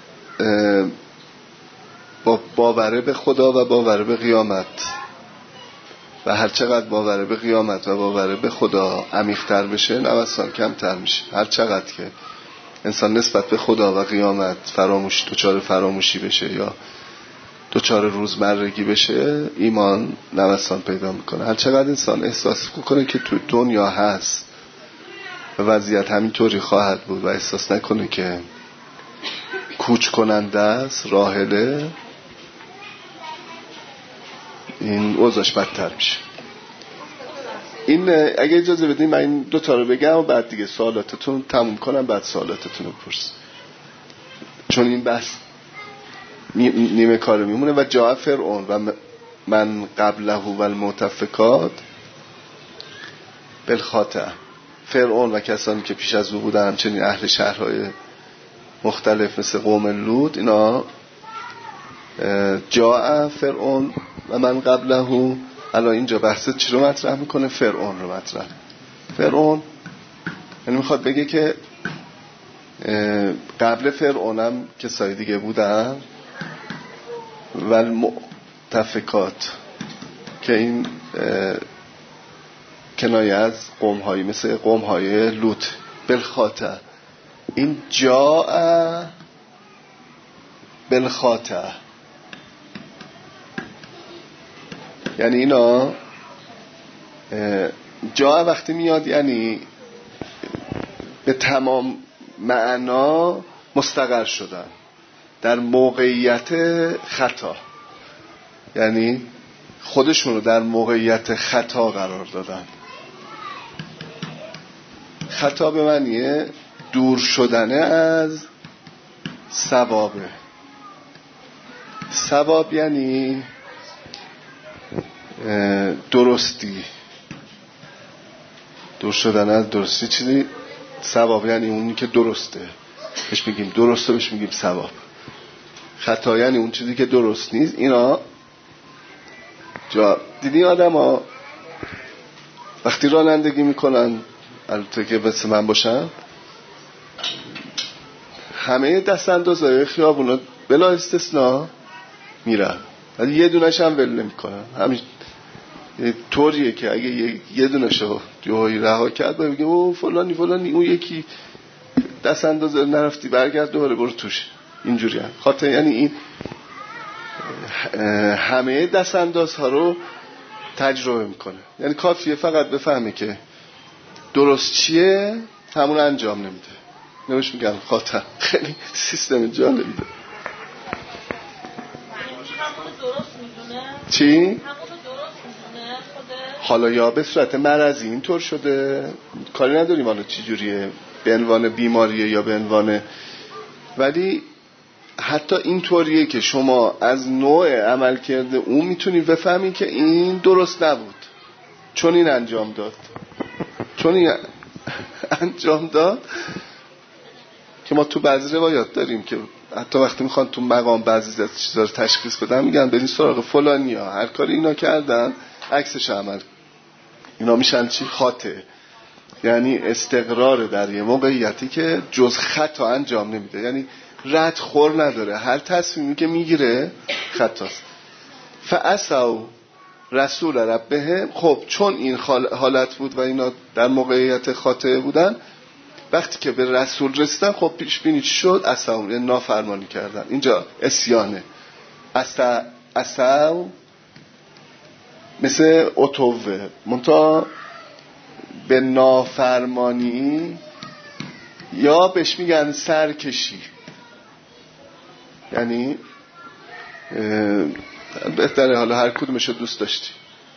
با باور به خدا و باور به قیامت و هر چقدر باور به قیامت و باور به خدا عمیق‌تر بشه نوسان کمتر میشه. هر چقدر که انسان نسبت به خدا و قیامت دچار فراموشی بشه یا دچار روزمرگی بشه ایمان نوسان پیدا میکنه. هر چقدر انسان احساس کنه که تو دنیا هست و وضعیت همینطوری خواهد بود و احساس نکنه که کوچ کننده است، راحله، این اوضاعش بدتر میشه. این اگه اجازه بدین من این 2 تا رو بگم و بعد دیگه سوالاتتون تموم کنم، بعد سوالاتتون رو بپرسم، چون این بحث نیمه کار میمونه. و جاء فرعون و من قبله و المؤتفکات بالخاطئه. فرعون و کسانی که پیش از او بودن، همچنین اهل شهرهای مختلف مثل قوم لوط، اینا جاء فرعون و من قبله. الان اینجا بحث چی رو مطرح میکنه؟ فرعون رو مطرح. فرعون یعنی میخواد بگه که قبل فرعونم کسای دیگه بودن و المؤتفکات که این کنایه از قوم‌هایی مثل قوم‌های لوط. بالخاطئ این جاء بالخاطئ یعنی اینا جاء وقتی میاد یعنی به تمام معنا مستقر شدن در موقعیت خطا، یعنی خودشون رو در موقعیت خطا قرار دادن. خطا به معنی دور شدن از ثوابه. ثواب یعنی درستی، دور شدن از درستی. چیزی ثواب یعنی اونی که درسته، بهش میگیم درسته، بهش میگیم ثواب. خطا یعنی اون چیزی که درست نیست. اینا دیدی آدم ها وقتی رانندگی میکنن، البته که مثل من باشن، همه دست اندازهای خیابونا بلا استثناء میرن، ولی یه دونش هم ول نمیکنن. همین طوریه که اگه یه دونشو جوهایی رها کرد بگه او فلانی اون یکی دست اندازه نرفتی برگرد دوباره برو توش. اینجوری هم خاطر یعنی این همه دست اندازها رو تجربه میکنه. یعنی کافیه فقط بفهمه که درست چیه، همون انجام نمیده. نمیش میگم خاطر. خیلی سیستم جالبی داره. درست میدونه؟ چی؟ همون درست میدونه خودش؟ حالا یا به صورت مرضی اینطور شده، کاری نداریم حالا چی جوریه، به عنوان بیماریه یا به عنوان، ولی حتی اینطوریه که شما از نوع عمل کرده اون میتونی بفهمی که این درست نبود، چون این انجام داد که ما تو بعضی روایات داریم که حتی وقتی میخوان تو مقام بعضی از چیزا رو تشخیص بدن میگن برین سراغ فلانی ها، هر کاری اینا کردن عکسش عمل، اینا میشن چی؟ خاطئ، یعنی استقرار در یه موقعیتی که جز خطا انجام نمیده، یعنی رد خور نداره، هر تصمیمی که میگیره خطاست. فعصوا رسول ربهم، خب چون این حالت بود و اینا در موقعیت خاطئه بودن، وقتی که به رسول رسیدن خب پیش بینی چی شد؟ عصوا، یعنی نافرمانی کردن. اینجا اسیانه، عصوا مثل اتوه، منتها به نافرمانی یا بهش میگن سرکشی، یعنی بهتره حالا هر کدومشو دوست داشتی.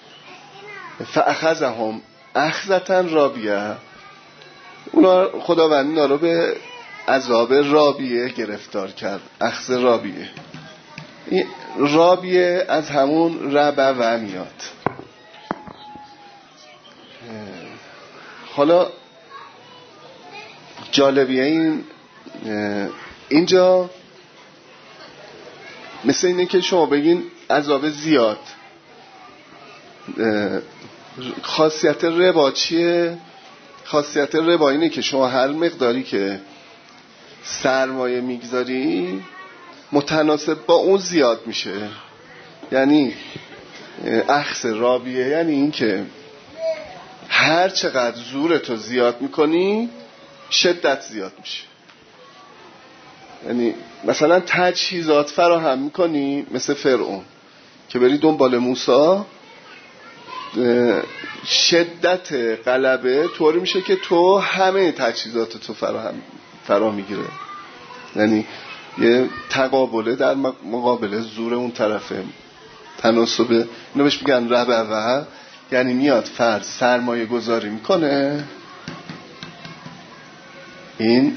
فاخذهم اخذة رابیه، اونا خداوند اینا رو به عذاب رابیه گرفتار کرد. اخذ رابیه، این رابیه از همون ربوه میاد. حالا جالبیه اینجا مثل اینه که شما بگین عذاب زیاد. خاصیت ربا چیه؟ خاصیت ربا اینه که شما هر مقداری که سرمایه میگذاری متناسب با اون زیاد میشه. یعنی اخذ رابیه یعنی این که هر چقدر زورتو زیاد میکنی شدت زیاد میشه. یعنی مثلا تجهیزات فراهم میکنی مثل فرعون که بری دنبال موسی، شدت غلبه طوری میشه که تو همه تجهیزاتتو فرا میگیره. یعنی یه تقابله در مقابل زور اون طرفه، تناسبه. اینو بهش میگن ربوه، یعنی میاد فرد سرمایه گذاری میکنه، این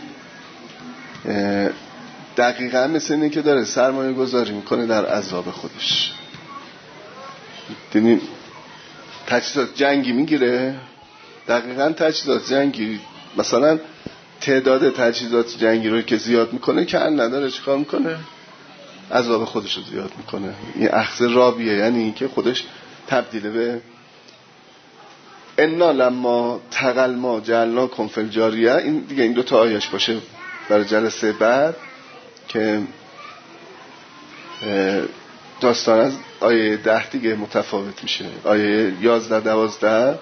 دقیقا مثل اینه که داره سرمایه گذاری میکنه در عذاب خودش. دیدین تجهیزات جنگی میگیره، دقیقا تجهیزات جنگی، مثلا تعداد تجهیزات جنگی رو که زیاد میکنه که نداره چیکار میکنه؟ عذاب خودش رو زیاد میکنه. این اخذ رابیه یعنی این که خودش تبدیل به انا لما تقل ما جعلناکم فی الجاریه. این دیگه این 2 آیش باشه برای جلسه بعد که داستان از آیه 10 دیگه متفاوت میشه. آیه 11-12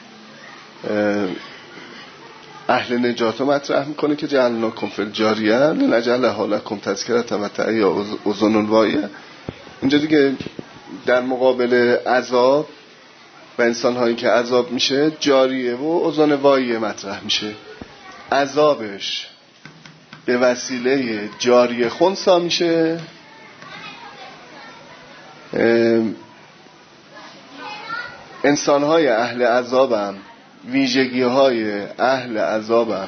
اهل نجات رو مطرح میکنه که جعلناکم فی الجاریه لنجعلها لکم تذکرة و تعیها اذن واعیه. اینجا دیگه در مقابل عذاب و انسان هایی که عذاب میشه جاریه و اذن واعیه مطرح میشه. عذابش به وسیله جاریه خنثی میشه، انسان های اهل عذابم، ویژگی های اهل عذابم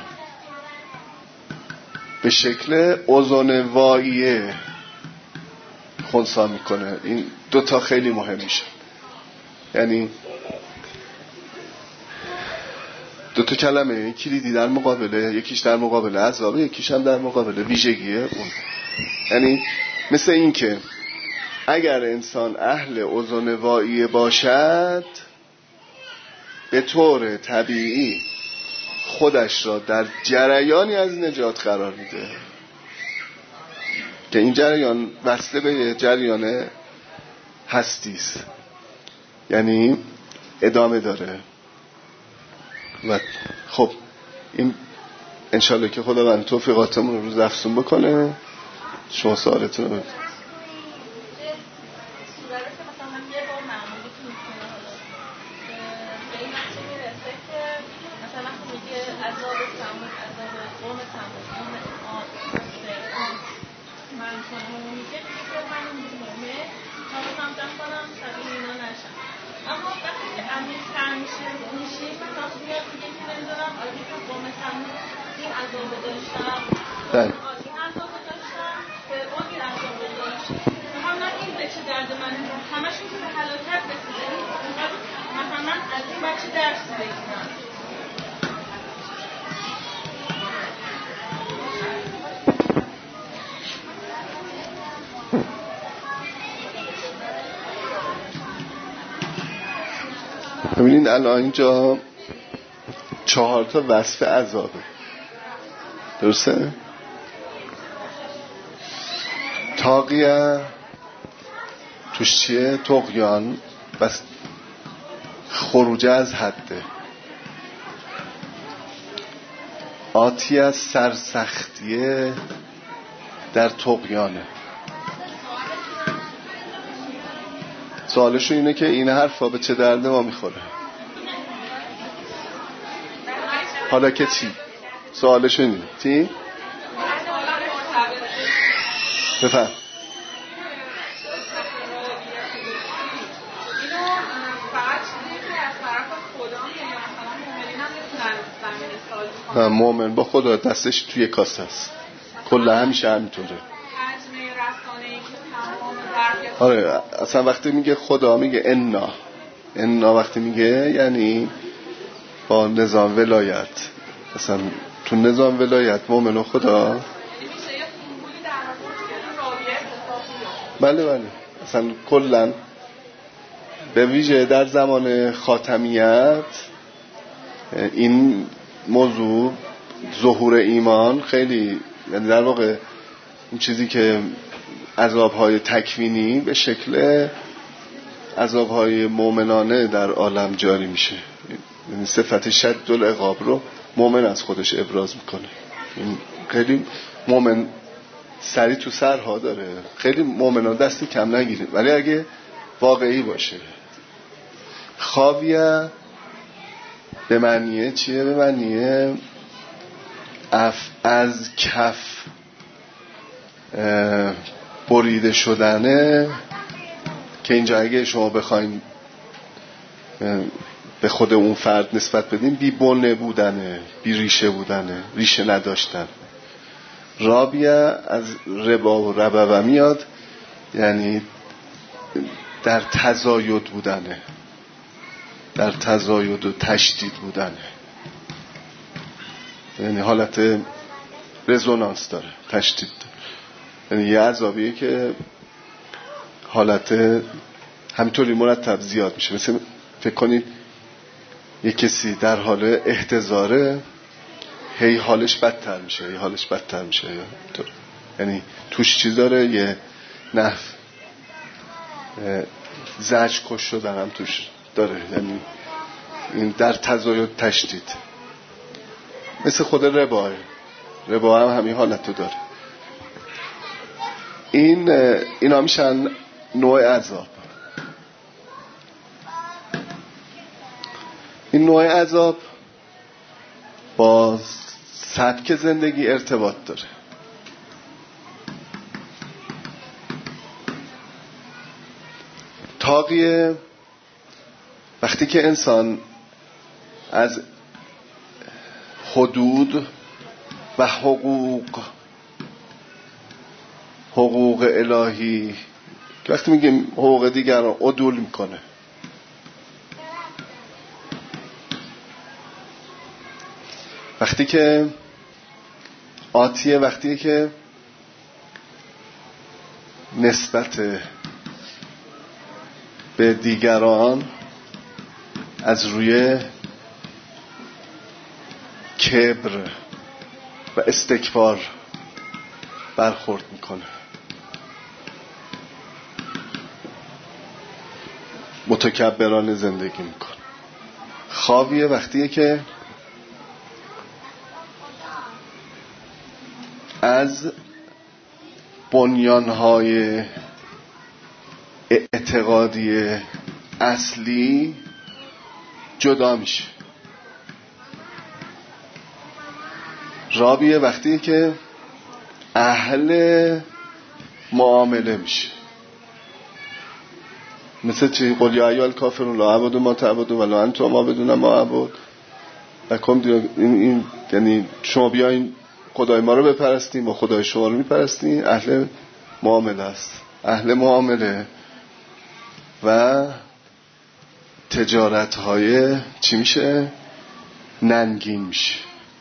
به شکل اذن واعیه خنثی میکنه. این 2 خیلی مهم میشه، یعنی 2 کلمه کلیدی در مقابله، یکیش در مقابل عذاب، یکیش هم در مقابل ویژگیه اون. یعنی مثل این که اگر انسان اهل اذن واعیه باشد به طور طبیعی خودش را در جریانی از نجات قرار میده که این جریان وصله به جریان هستیست، یعنی ادامه داره. و خب این انشالله که خداوند توفیقاتمون رو روز افزون بکنه. شما سوالتون رو همیشه میشه مثلا بیاد دیگه که نمیدونم آدی که با مثلا این عذاب داشتم آدی عذاب داشتم سوم این عذاب داشتم مثلا این به چه درد من همشون که به هلاکت رسیده مثلا از این بچه درس بگیرم. ببینید الان اینجا 4 تا وصف عذابه، درسته؟ طاغیه توش چیه؟ طغیان، بس خروج از حده. آتی از سرسختیه در طغیانه. سوالشون اینه که این حرفا به چه درد ما میخوره؟ حالا که چی؟ سوالشون اینه چی؟ بفهم. مومن با خدا دستش توی کاسه است، کلا همیشه همینطوره. آره اصلا وقتی میگه خدا میگه انا وقتی میگه یعنی با نظام ولایت، اصلا تو نظام ولایت مومن و خدا. بله اصلا کلا به ویژه در زمان خاتمیت این موضوع ظهور ایمان خیلی، یعنی در واقع این چیزی که عذاب‌های تکوینی به شکل عذاب‌های مؤمنانه در عالم جاری میشه. یعنی صفت شد العقاب رو مؤمن از خودش ابراز میکنه. این خیلی مؤمن سری تو سرها داره، خیلی مؤمنان دستی کم نگیره، ولی اگه واقعی باشه. خاویه به معنیه چیه؟ به معنیه از کف بریده شدنه، که اینجا اگه شما بخواین به خود اون فرد نسبت بدین، بی بنه بودنه، بی ریشه بودنه، ریشه نداشتن. رابیه از ربا و ربوه میاد، یعنی در تزاید بودنه، در تزاید و تشدید بودنه، یعنی حالت رزونانس داره، تشدید داره. یعنی یه عذابیه که حالت همینطوری مرتب زیاد میشه. مثل فکر کنید یه کسی در حال احتضاره، هی حالش بدتر میشه، یعنی توش چیز داره، یه نحو زجر کش شدن هم توش داره، یعنی این در تزاید تشدید. مثل خود ربا هم همین حالتو داره. اینا میشن نوع عذاب. این نوع عذاب با سبک زندگی ارتباط داره. طاغیه وقتی که انسان از حدود و حقوق الهی، که وقتی میگیم حقوق دیگران، عدول میکنه. وقتی که آتیه، وقتی که نسبت به دیگران از روی کبر و استکبار برخورد میکنه، متکبرانه زندگی میکنه. خاویه وقتیه که از بنیانهای اعتقادی اصلی جدا میشه. رابیه وقتی که اهل معامله میشه، مثل چی؟ قل یا ایها الکافرون لا اعبد ما تعبدون ولا انتم عابدون ما اعبد. این یعنی شما بیاین خدای ما رو بپرستین و خدای شما رو میپرستین. اهل معامله است، اهل معامله و تجارت های چی میشه؟ ننگین میشه.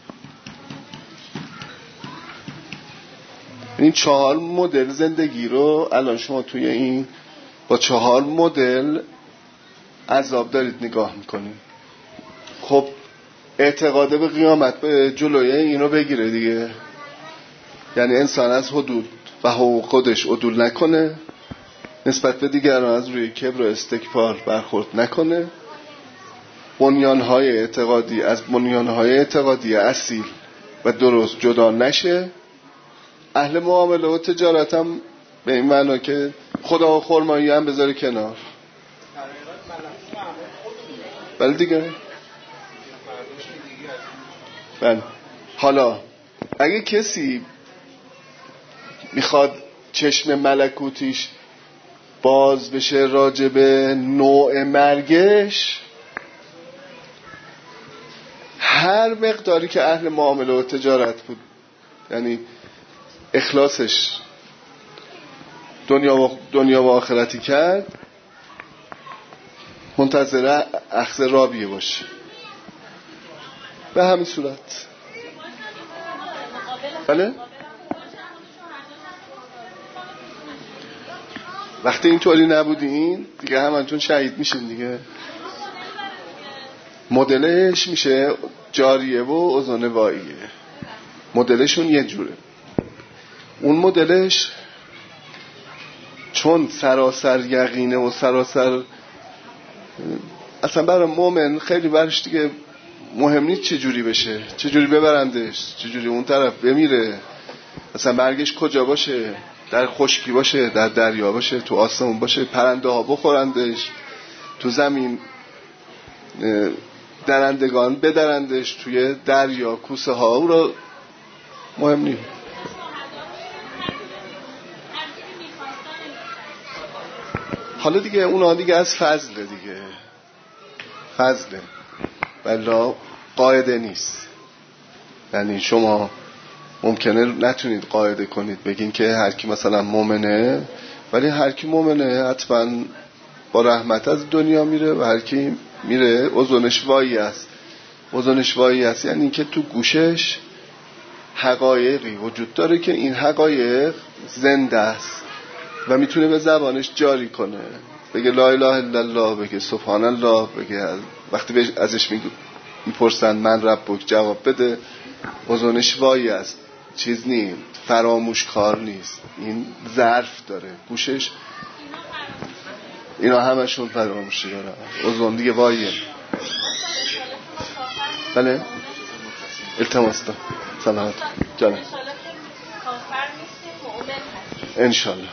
این 4 مدل زندگی رو الان شما توی این با 4 مدل عذاب دارید نگاه میکنید. خب اعتقاد به قیامت به جلوی اینو بگیره دیگه. یعنی انسان از حدود و حقوق خودش عدول نکنه، نسبت به دیگران از روی کبر و استکبار برخورد نکنه، بنیانهای اعتقادی از بنیانهای اعتقادی اصیل و درست جدا نشه. اهل معامله و تجارت هم به این معنا که خدا و خرمایی هم بذاره کنار. بله دیگه. بله. حالا اگه کسی میخواد چشم ملکوتیش باز بشه راجع به نوع مرگش، هر مقداری که اهل معامله و تجارت بود، یعنی اخلاصش دنیا و آخرتی کرد، منتظر اخذ رابیه باشه. به همین صورت. بله؟ وقتی اینطوری نبودین دیگه همانتون شهید میشین دیگه. مدلش میشه جاریه و اوزان واییه. مدلشون یه جوره. اون مدلش چون سراسر یقینه و سراسر اصلا برای مومن خیلی برش دیگه مهم نیست چه جوری بشه، چه جوری ببرندش، چه جوری اون طرف بمیره، اصلا برگش کجا باشه، در خشکی باشه، در دریا باشه، تو آسمون باشه، پرنده ها بخورندش، تو زمین درندگان بدرندش، توی دریا کوسه ها، او را مهم نیست. حالا دیگه اونا دیگه از فضله دیگه، فضله ولی قاعده نیست. یعنی شما ممکنه نتونید قاعده کنید بگین که هر کی مثلا مومنه، ولی هر کی مومنه حتما با رحمت از دنیا میره و هر کی میره اوزونش وایی است. اوزونش وایی است یعنی که تو گوشش حقایقی وجود داره که این حقایق زنده است و میتونه به زبانش جاری کنه، بگه لا اله الا الله، بگه سبحان الله، بگه وقتی ازش میپرسن من ربک جواب بده. اوزونش وایی است، چیز نیست، فراموش کار نیست، این ظرف داره گوشش، اینا همشون فراموشی داره. اوزون دیگه واییه. بله التماس دارم سلامت جانم انشالله.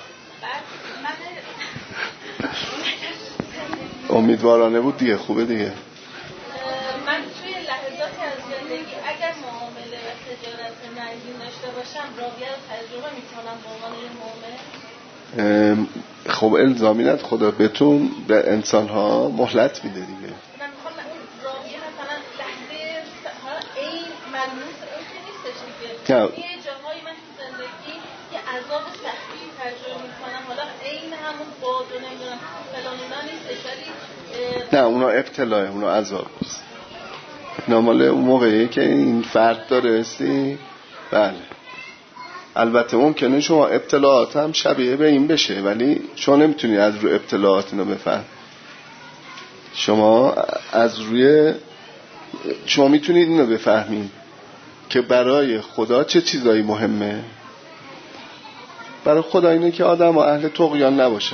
امیدوارانه بود دیگه، خوبه دیگه. من توی لحظاتی از زندگی اگر معامله و تجارت ننگین داشته باشم راویه رو تجربه میکنم به عنوان یه مؤمن. خب الزامی نداره، خدا بهتون به انسان ها مهلت میده دیگه. من میخوام اون راویه مثلا لحظه این ملموس اون که نیستش دیگه. یه جاهایی من تو زندگی یه عذاب سختی تجربه میکنم، حالا این همون باد و نمیدونم فلان اینا نیستش، ولی نه اونا ابتلاه، اونا عذاب نیست. ناماله اون موقعی که این فرد داره هستی. بله البته ممکنه شما ابتلاعات هم شبیه به این بشه، ولی شما نمیتونی از روی ابتلاعات اینو بفهم. شما میتونید اینو بفهمید که برای خدا چه چیزایی مهمه. برای خدا اینه که آدم و اهل طغیان نباشن.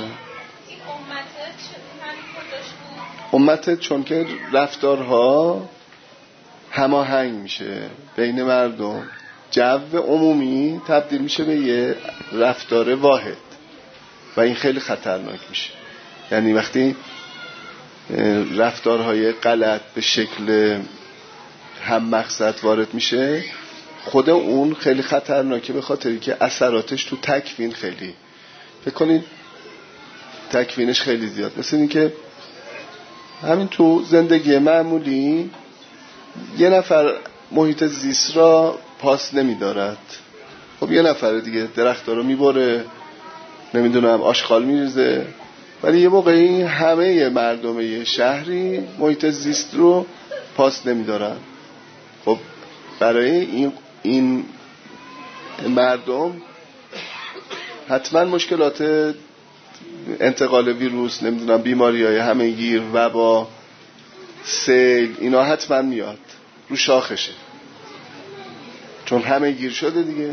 امتت چون که رفتارها هماهنگ میشه بین مردم، جو عمومی تبدیل میشه به یه رفتار واحد و این خیلی خطرناک میشه. یعنی وقتی رفتارهای غلط به شکل هم مقصد وارد میشه، خود اون خیلی خطرناکه، به خاطری که اثراتش تو تکوین خیلی. فکر کنید تکوینش خیلی زیاد. مثل این که همین تو زندگی معمولی یه نفر محیط زیست را پاس نمیدارد، خب یه نفر دیگه درخت رو میبره، نمیدونم آشغال میریزه، ولی یه موقعی همه مردم شهری محیط زیست رو پاس نمیدارن. خب برای این مردم حتما مشکلات انتقال ویروس، نمیدونم بیماری‌های همه‌گیر، وبا، سیل، اینا حتما میاد رو شاخشه، چون همه‌گیر شده دیگه.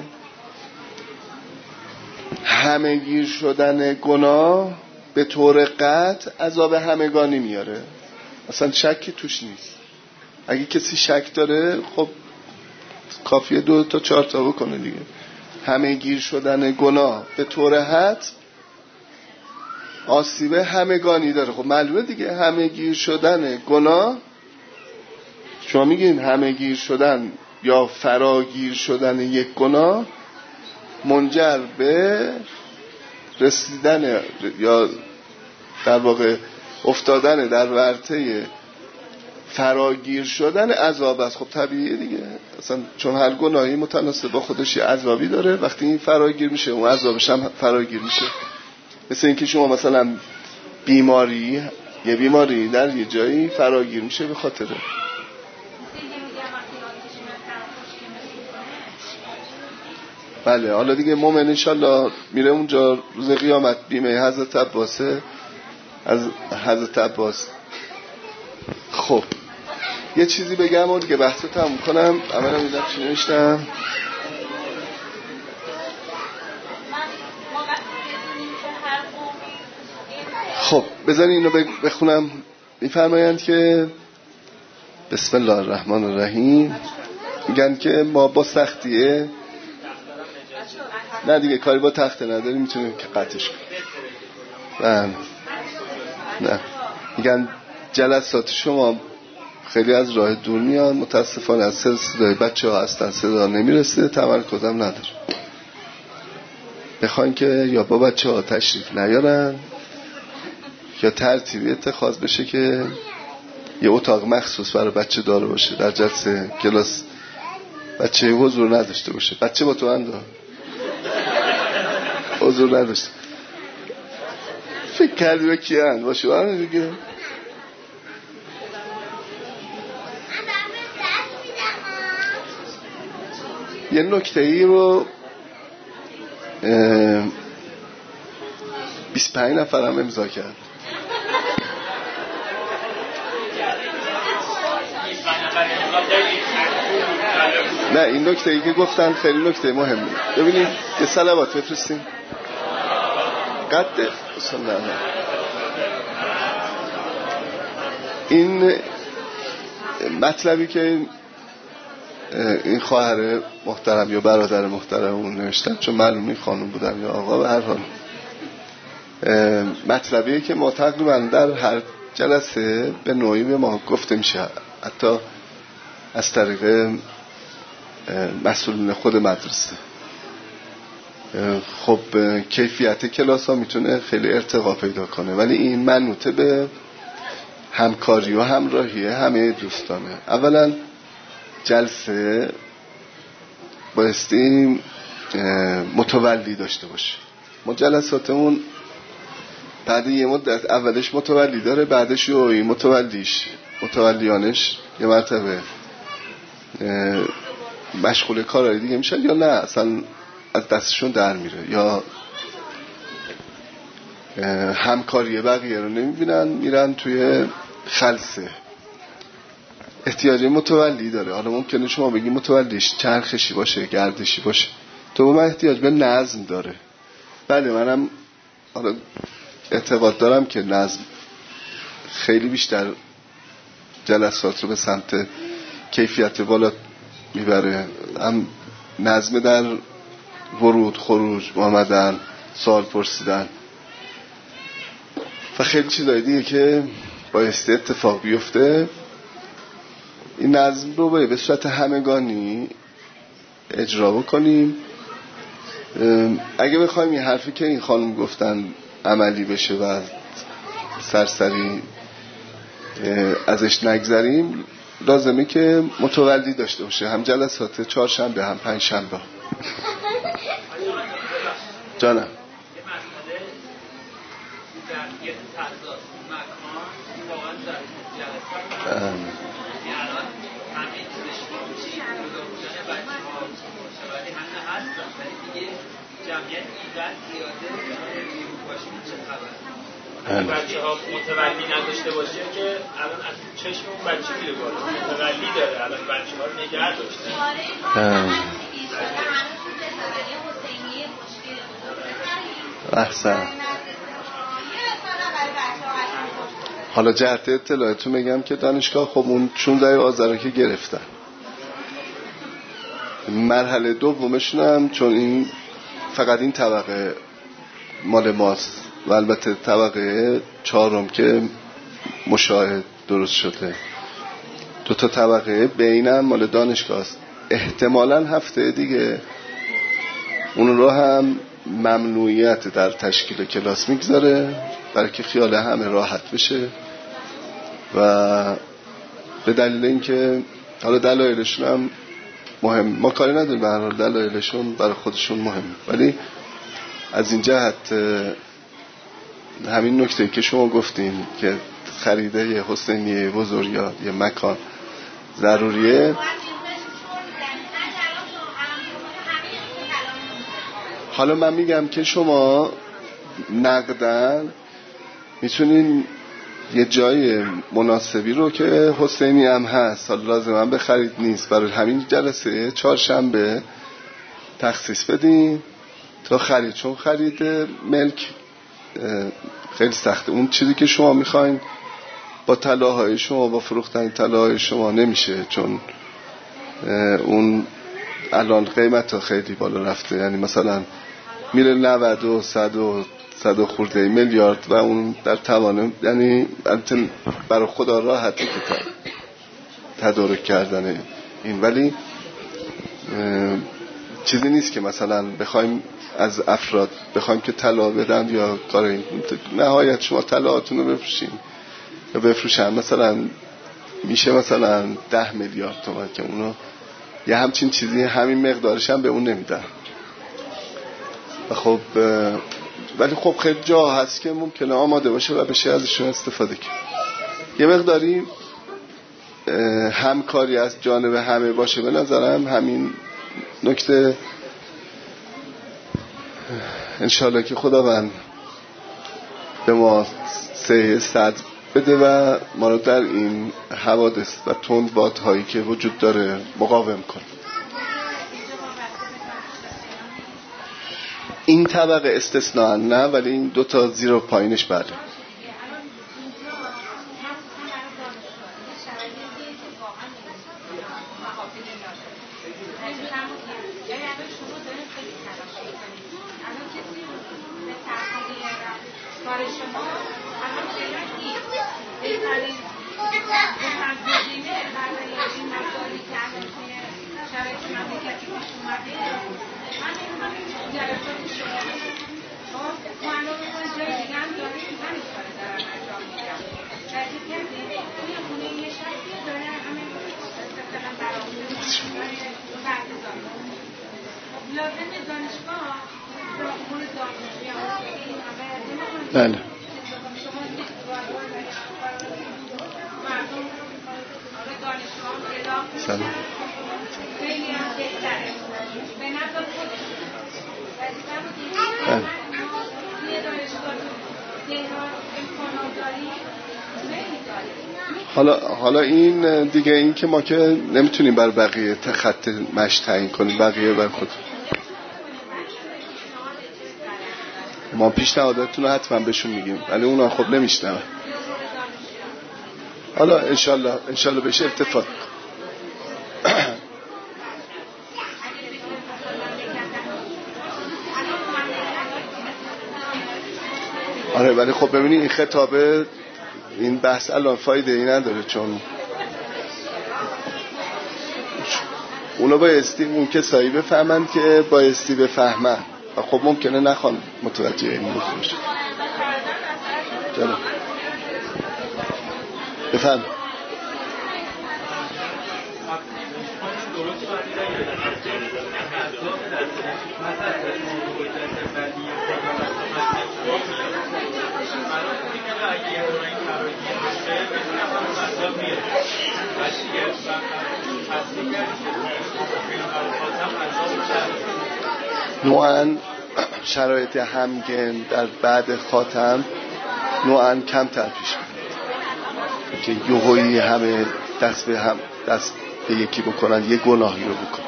همه‌گیر شدن گناه به طور قطع عذاب همگانی میاره، اصلا شکی توش نیست. اگه کسی شک داره خب کافیه 2 تا 4 تا بکنه دیگه. همه‌گیر شدن گناه به طور حتم آسیب همگانی داره. خب معلومه دیگه همه‌گیر شدن گناه، شما میگین همه‌گیر شدن یا فراگیر شدن یک گناه منجر به رسیدن یا در واقع افتادن در ورطه فراگیر شدن عذاب است. خب طبیعیه دیگه، اصلا چون هر گناهی متناسب با خودش یه عذابی داره. وقتی این فراگیر میشه اون عذابش هم فراگیر میشه. مثل اینکه شما مثلا یه بیماری در یه جایی فراگیر میشه به خاطر بله. حالا دیگه مومن انشالله میره اونجا روز قیامت بیمه حضرت عباسه، از حضرت عباس. خب یه چیزی بگم و دیگه بحثو تموم کنم. اولا میدم چی نوشتم. خب بذارین اینو بخونم. میفرمایند که بسم الله الرحمن الرحیم، میگن که ما با سختیه، نه دیگه کاری با تخته نداریم، میتونیم که قطعش کنیم. نه میگن جلسات شما خیلی از راه دور میان، متاسفانه از صدای بچه ها هستن صدا نمیرسه، تمرکزم نداره. بخواین که یا با بچه ها تشریف نیارن یا ترتیبی اتخاذ بشه که یه اتاق مخصوص برای بچه داره باشه، در جلسه کلاس بچه حضور نداشته باشه. بچه با تو انده حضور نداشته. فکر کردی به کی هند باشه برای دیگه. یه نکته ای رو 25 نفر هم امضا کرد. نه این نکته ای که گفتن خیلی نکته مهمه. ببینید یه صلوات بفرستیم. قد صلی الله علیه. این مطلبی که این خواهر محترم یا برادر محترم اون نوشتن، چون معلومی خانم بودن یا آقا، به هر حال مطلبیه که ما تقریبا در هر جلسه به نوعی به ما گفته میشه، حتی از طریق مسئولین خود مدرسه. خب کیفیت کلاس ها میتونه خیلی ارتقا پیدا کنه، ولی این منوطه به همکاری و همراهی همه دوستانه. اولا جلسه بایستی متولی داشته باشه. ما جلساتمون بعد یه مدت اولش متولی داره، بعدش یه متولیانش یه مرتبه مشغول کارهای دیگه میشن یا نه اصلا از دستشون در میره، یا همکاری بقیه رو نمیبینن، میرن توی خلسه. احتیاج متولی داره. حالا ممکنه شما بگی متولیش چرخشی باشه، گردشی باشه، تو من احتیاج به نظم داره. بله منم حالا اعتقاد دارم که نظم خیلی بیشتر جلسات رو به سمت کیفیت بالا میبره. هم نظم در ورود خروج آمدن، سوال پرسیدن و خیلی چیزای دیگه که بایستی اتفاق بیفته. این نظم رو به صورت همگانی اجرا بکنیم. اگه بخوایم این حرفی که این خانم گفتن عملی بشه و سرسری ازش نگذریم، لازمه که متولی داشته باشه، هم جلسات چهارشنبه هم پنجشنبه. جانم بچه ها متولی نداشته باشه که الان از چشم اون بچه میره بالا، متولی داره الان بچه ها رو نگه داشته. احسن. حالا جهت اطلاعتون میگم که دانشگاه خب اون 16 آذر که گرفتن، مرحله دومشون هم چون این فقط این طبقه مال ماست و البته طبقه چهارم که مشاهد درست شده، 2 تا طبقه بینم مال دانشگاه است. احتمالاً هفته دیگه اون رو هم ممنوعیت در تشکیل کلاس میگذاره برای که خیال همه راحت بشه و به دلیل اینکه حالا دلایلشون هم مهم، ما کاری نداریم، به هر حال دلایلشون برای خودشون مهم، ولی از این جهت همین نکته که شما گفتین که خریده یه حسینیه بزرگ یا یه مکان ضروریه. حالا من میگم که شما نقدن میتونین یه جای مناسبی رو که حسینی هم هست، حالا لازم هم بخرید نیست، برای همین جلسه چهارشنبه تخصیص بدین تا خرید، چون خرید ملک خیلی سخته. اون چیزی که شما میخواین با طلاهای شما، با فروختن طلاهای شما نمیشه، چون اون الان قیمت ها خیلی بالا رفته، یعنی مثلا میره 90 و 100 و 100 خورده میلیارد و اون در توانه، یعنی برای خدا راحتی که تدارک کردن این، ولی چیزی نیست که مثلا بخوایم از افراد بخوایم که طلا بدن یا کار این. نهایت شما طلاهاتون رو بفروشین یا بفروشن مثلا میشه مثلا 10 میلیارد تومان که اونو یه همچین چیزی همین مقدارش هم به اون نمیدن. خب ولی خب خیلی جا هست که ممکنه آماده باشه و بشه ازشون استفاده کرد. یه مقداری همکاری از جانب همه باشه، به نظرم همین نکته انشالله که خداوند به ما صد بده و ما رو در این حوادث و تند بادهایی که وجود داره مقاوم کنه. این طبقه استثناء نه، ولی این 2 تا زیر و پایینش بله. بله. سلام. حالا این دیگه این که ما که نمیتونیم بر بقیه خط مشی تعیین کنیم، بقیه بر خود. ما پیشنهاداتون رو حتما بهشون میگیم ولی اونا خب نمیشنون. حالا انشالله بشه اتفاق. آره ولی خب ببینید این خطابه، این بحث الان فایده ای نداره، چون اونا بایستی اون کسایی بفهمن که بایستی بفهمن و خب ممکنه نخوان متوجه این موضوع بشه. بفهم نوعاً شرایط همگن در بعد خاتم نوعاً کمتر پیش میاد که یهویی همه دست به یکی بکنن یه گناهی رو بکنن.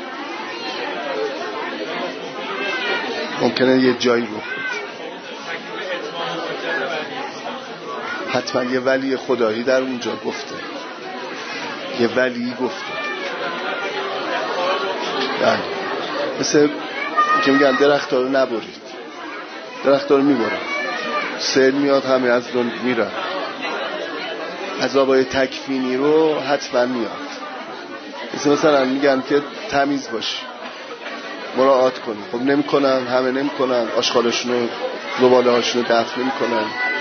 ممکنه یه جایی بخورد حتما یه ولی خدایی در اونجا گفته، یه ولی گفته یعنی مثل که میگن درخت‌ها رو نبرید، درخت‌ها رو میبرن، سیل میاد همه از دون میرن. عذابای تکفینی رو حتما میاد. مثلا میگن که تمیز باش، مراعات کنی. خب نمیکنن، همه نمیکنن، آشغالشونو زباله هاشونو دفن نمیکنن.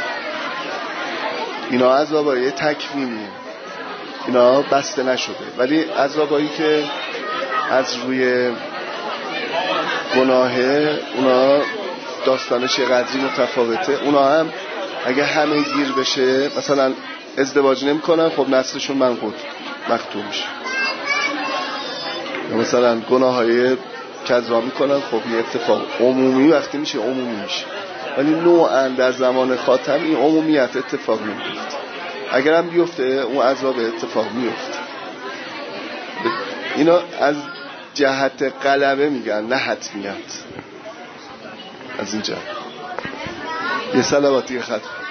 اینا عذابای تکفینیه، اینا بسته نشده. ولی عذابایی که از روی گناهه، اونا داستانش یه قدری متفاوته. اونا هم اگه همه گیر بشه، مثلا ازدواج نمی کنن، خب نسلشون مقطوع میشه. مثلا گناه های کذا می کنن، خب یه اتفاق عمومی وقتی میشه عمومی میشه. ولی نوعا در زمان خاتم این عمومیت اتفاق نمیفته. اگر هم بیفته اون عذاب اتفاق میفته. اینا از جهت غلبه میگن، نه حتمیت. از اینجا یه صلواتی خط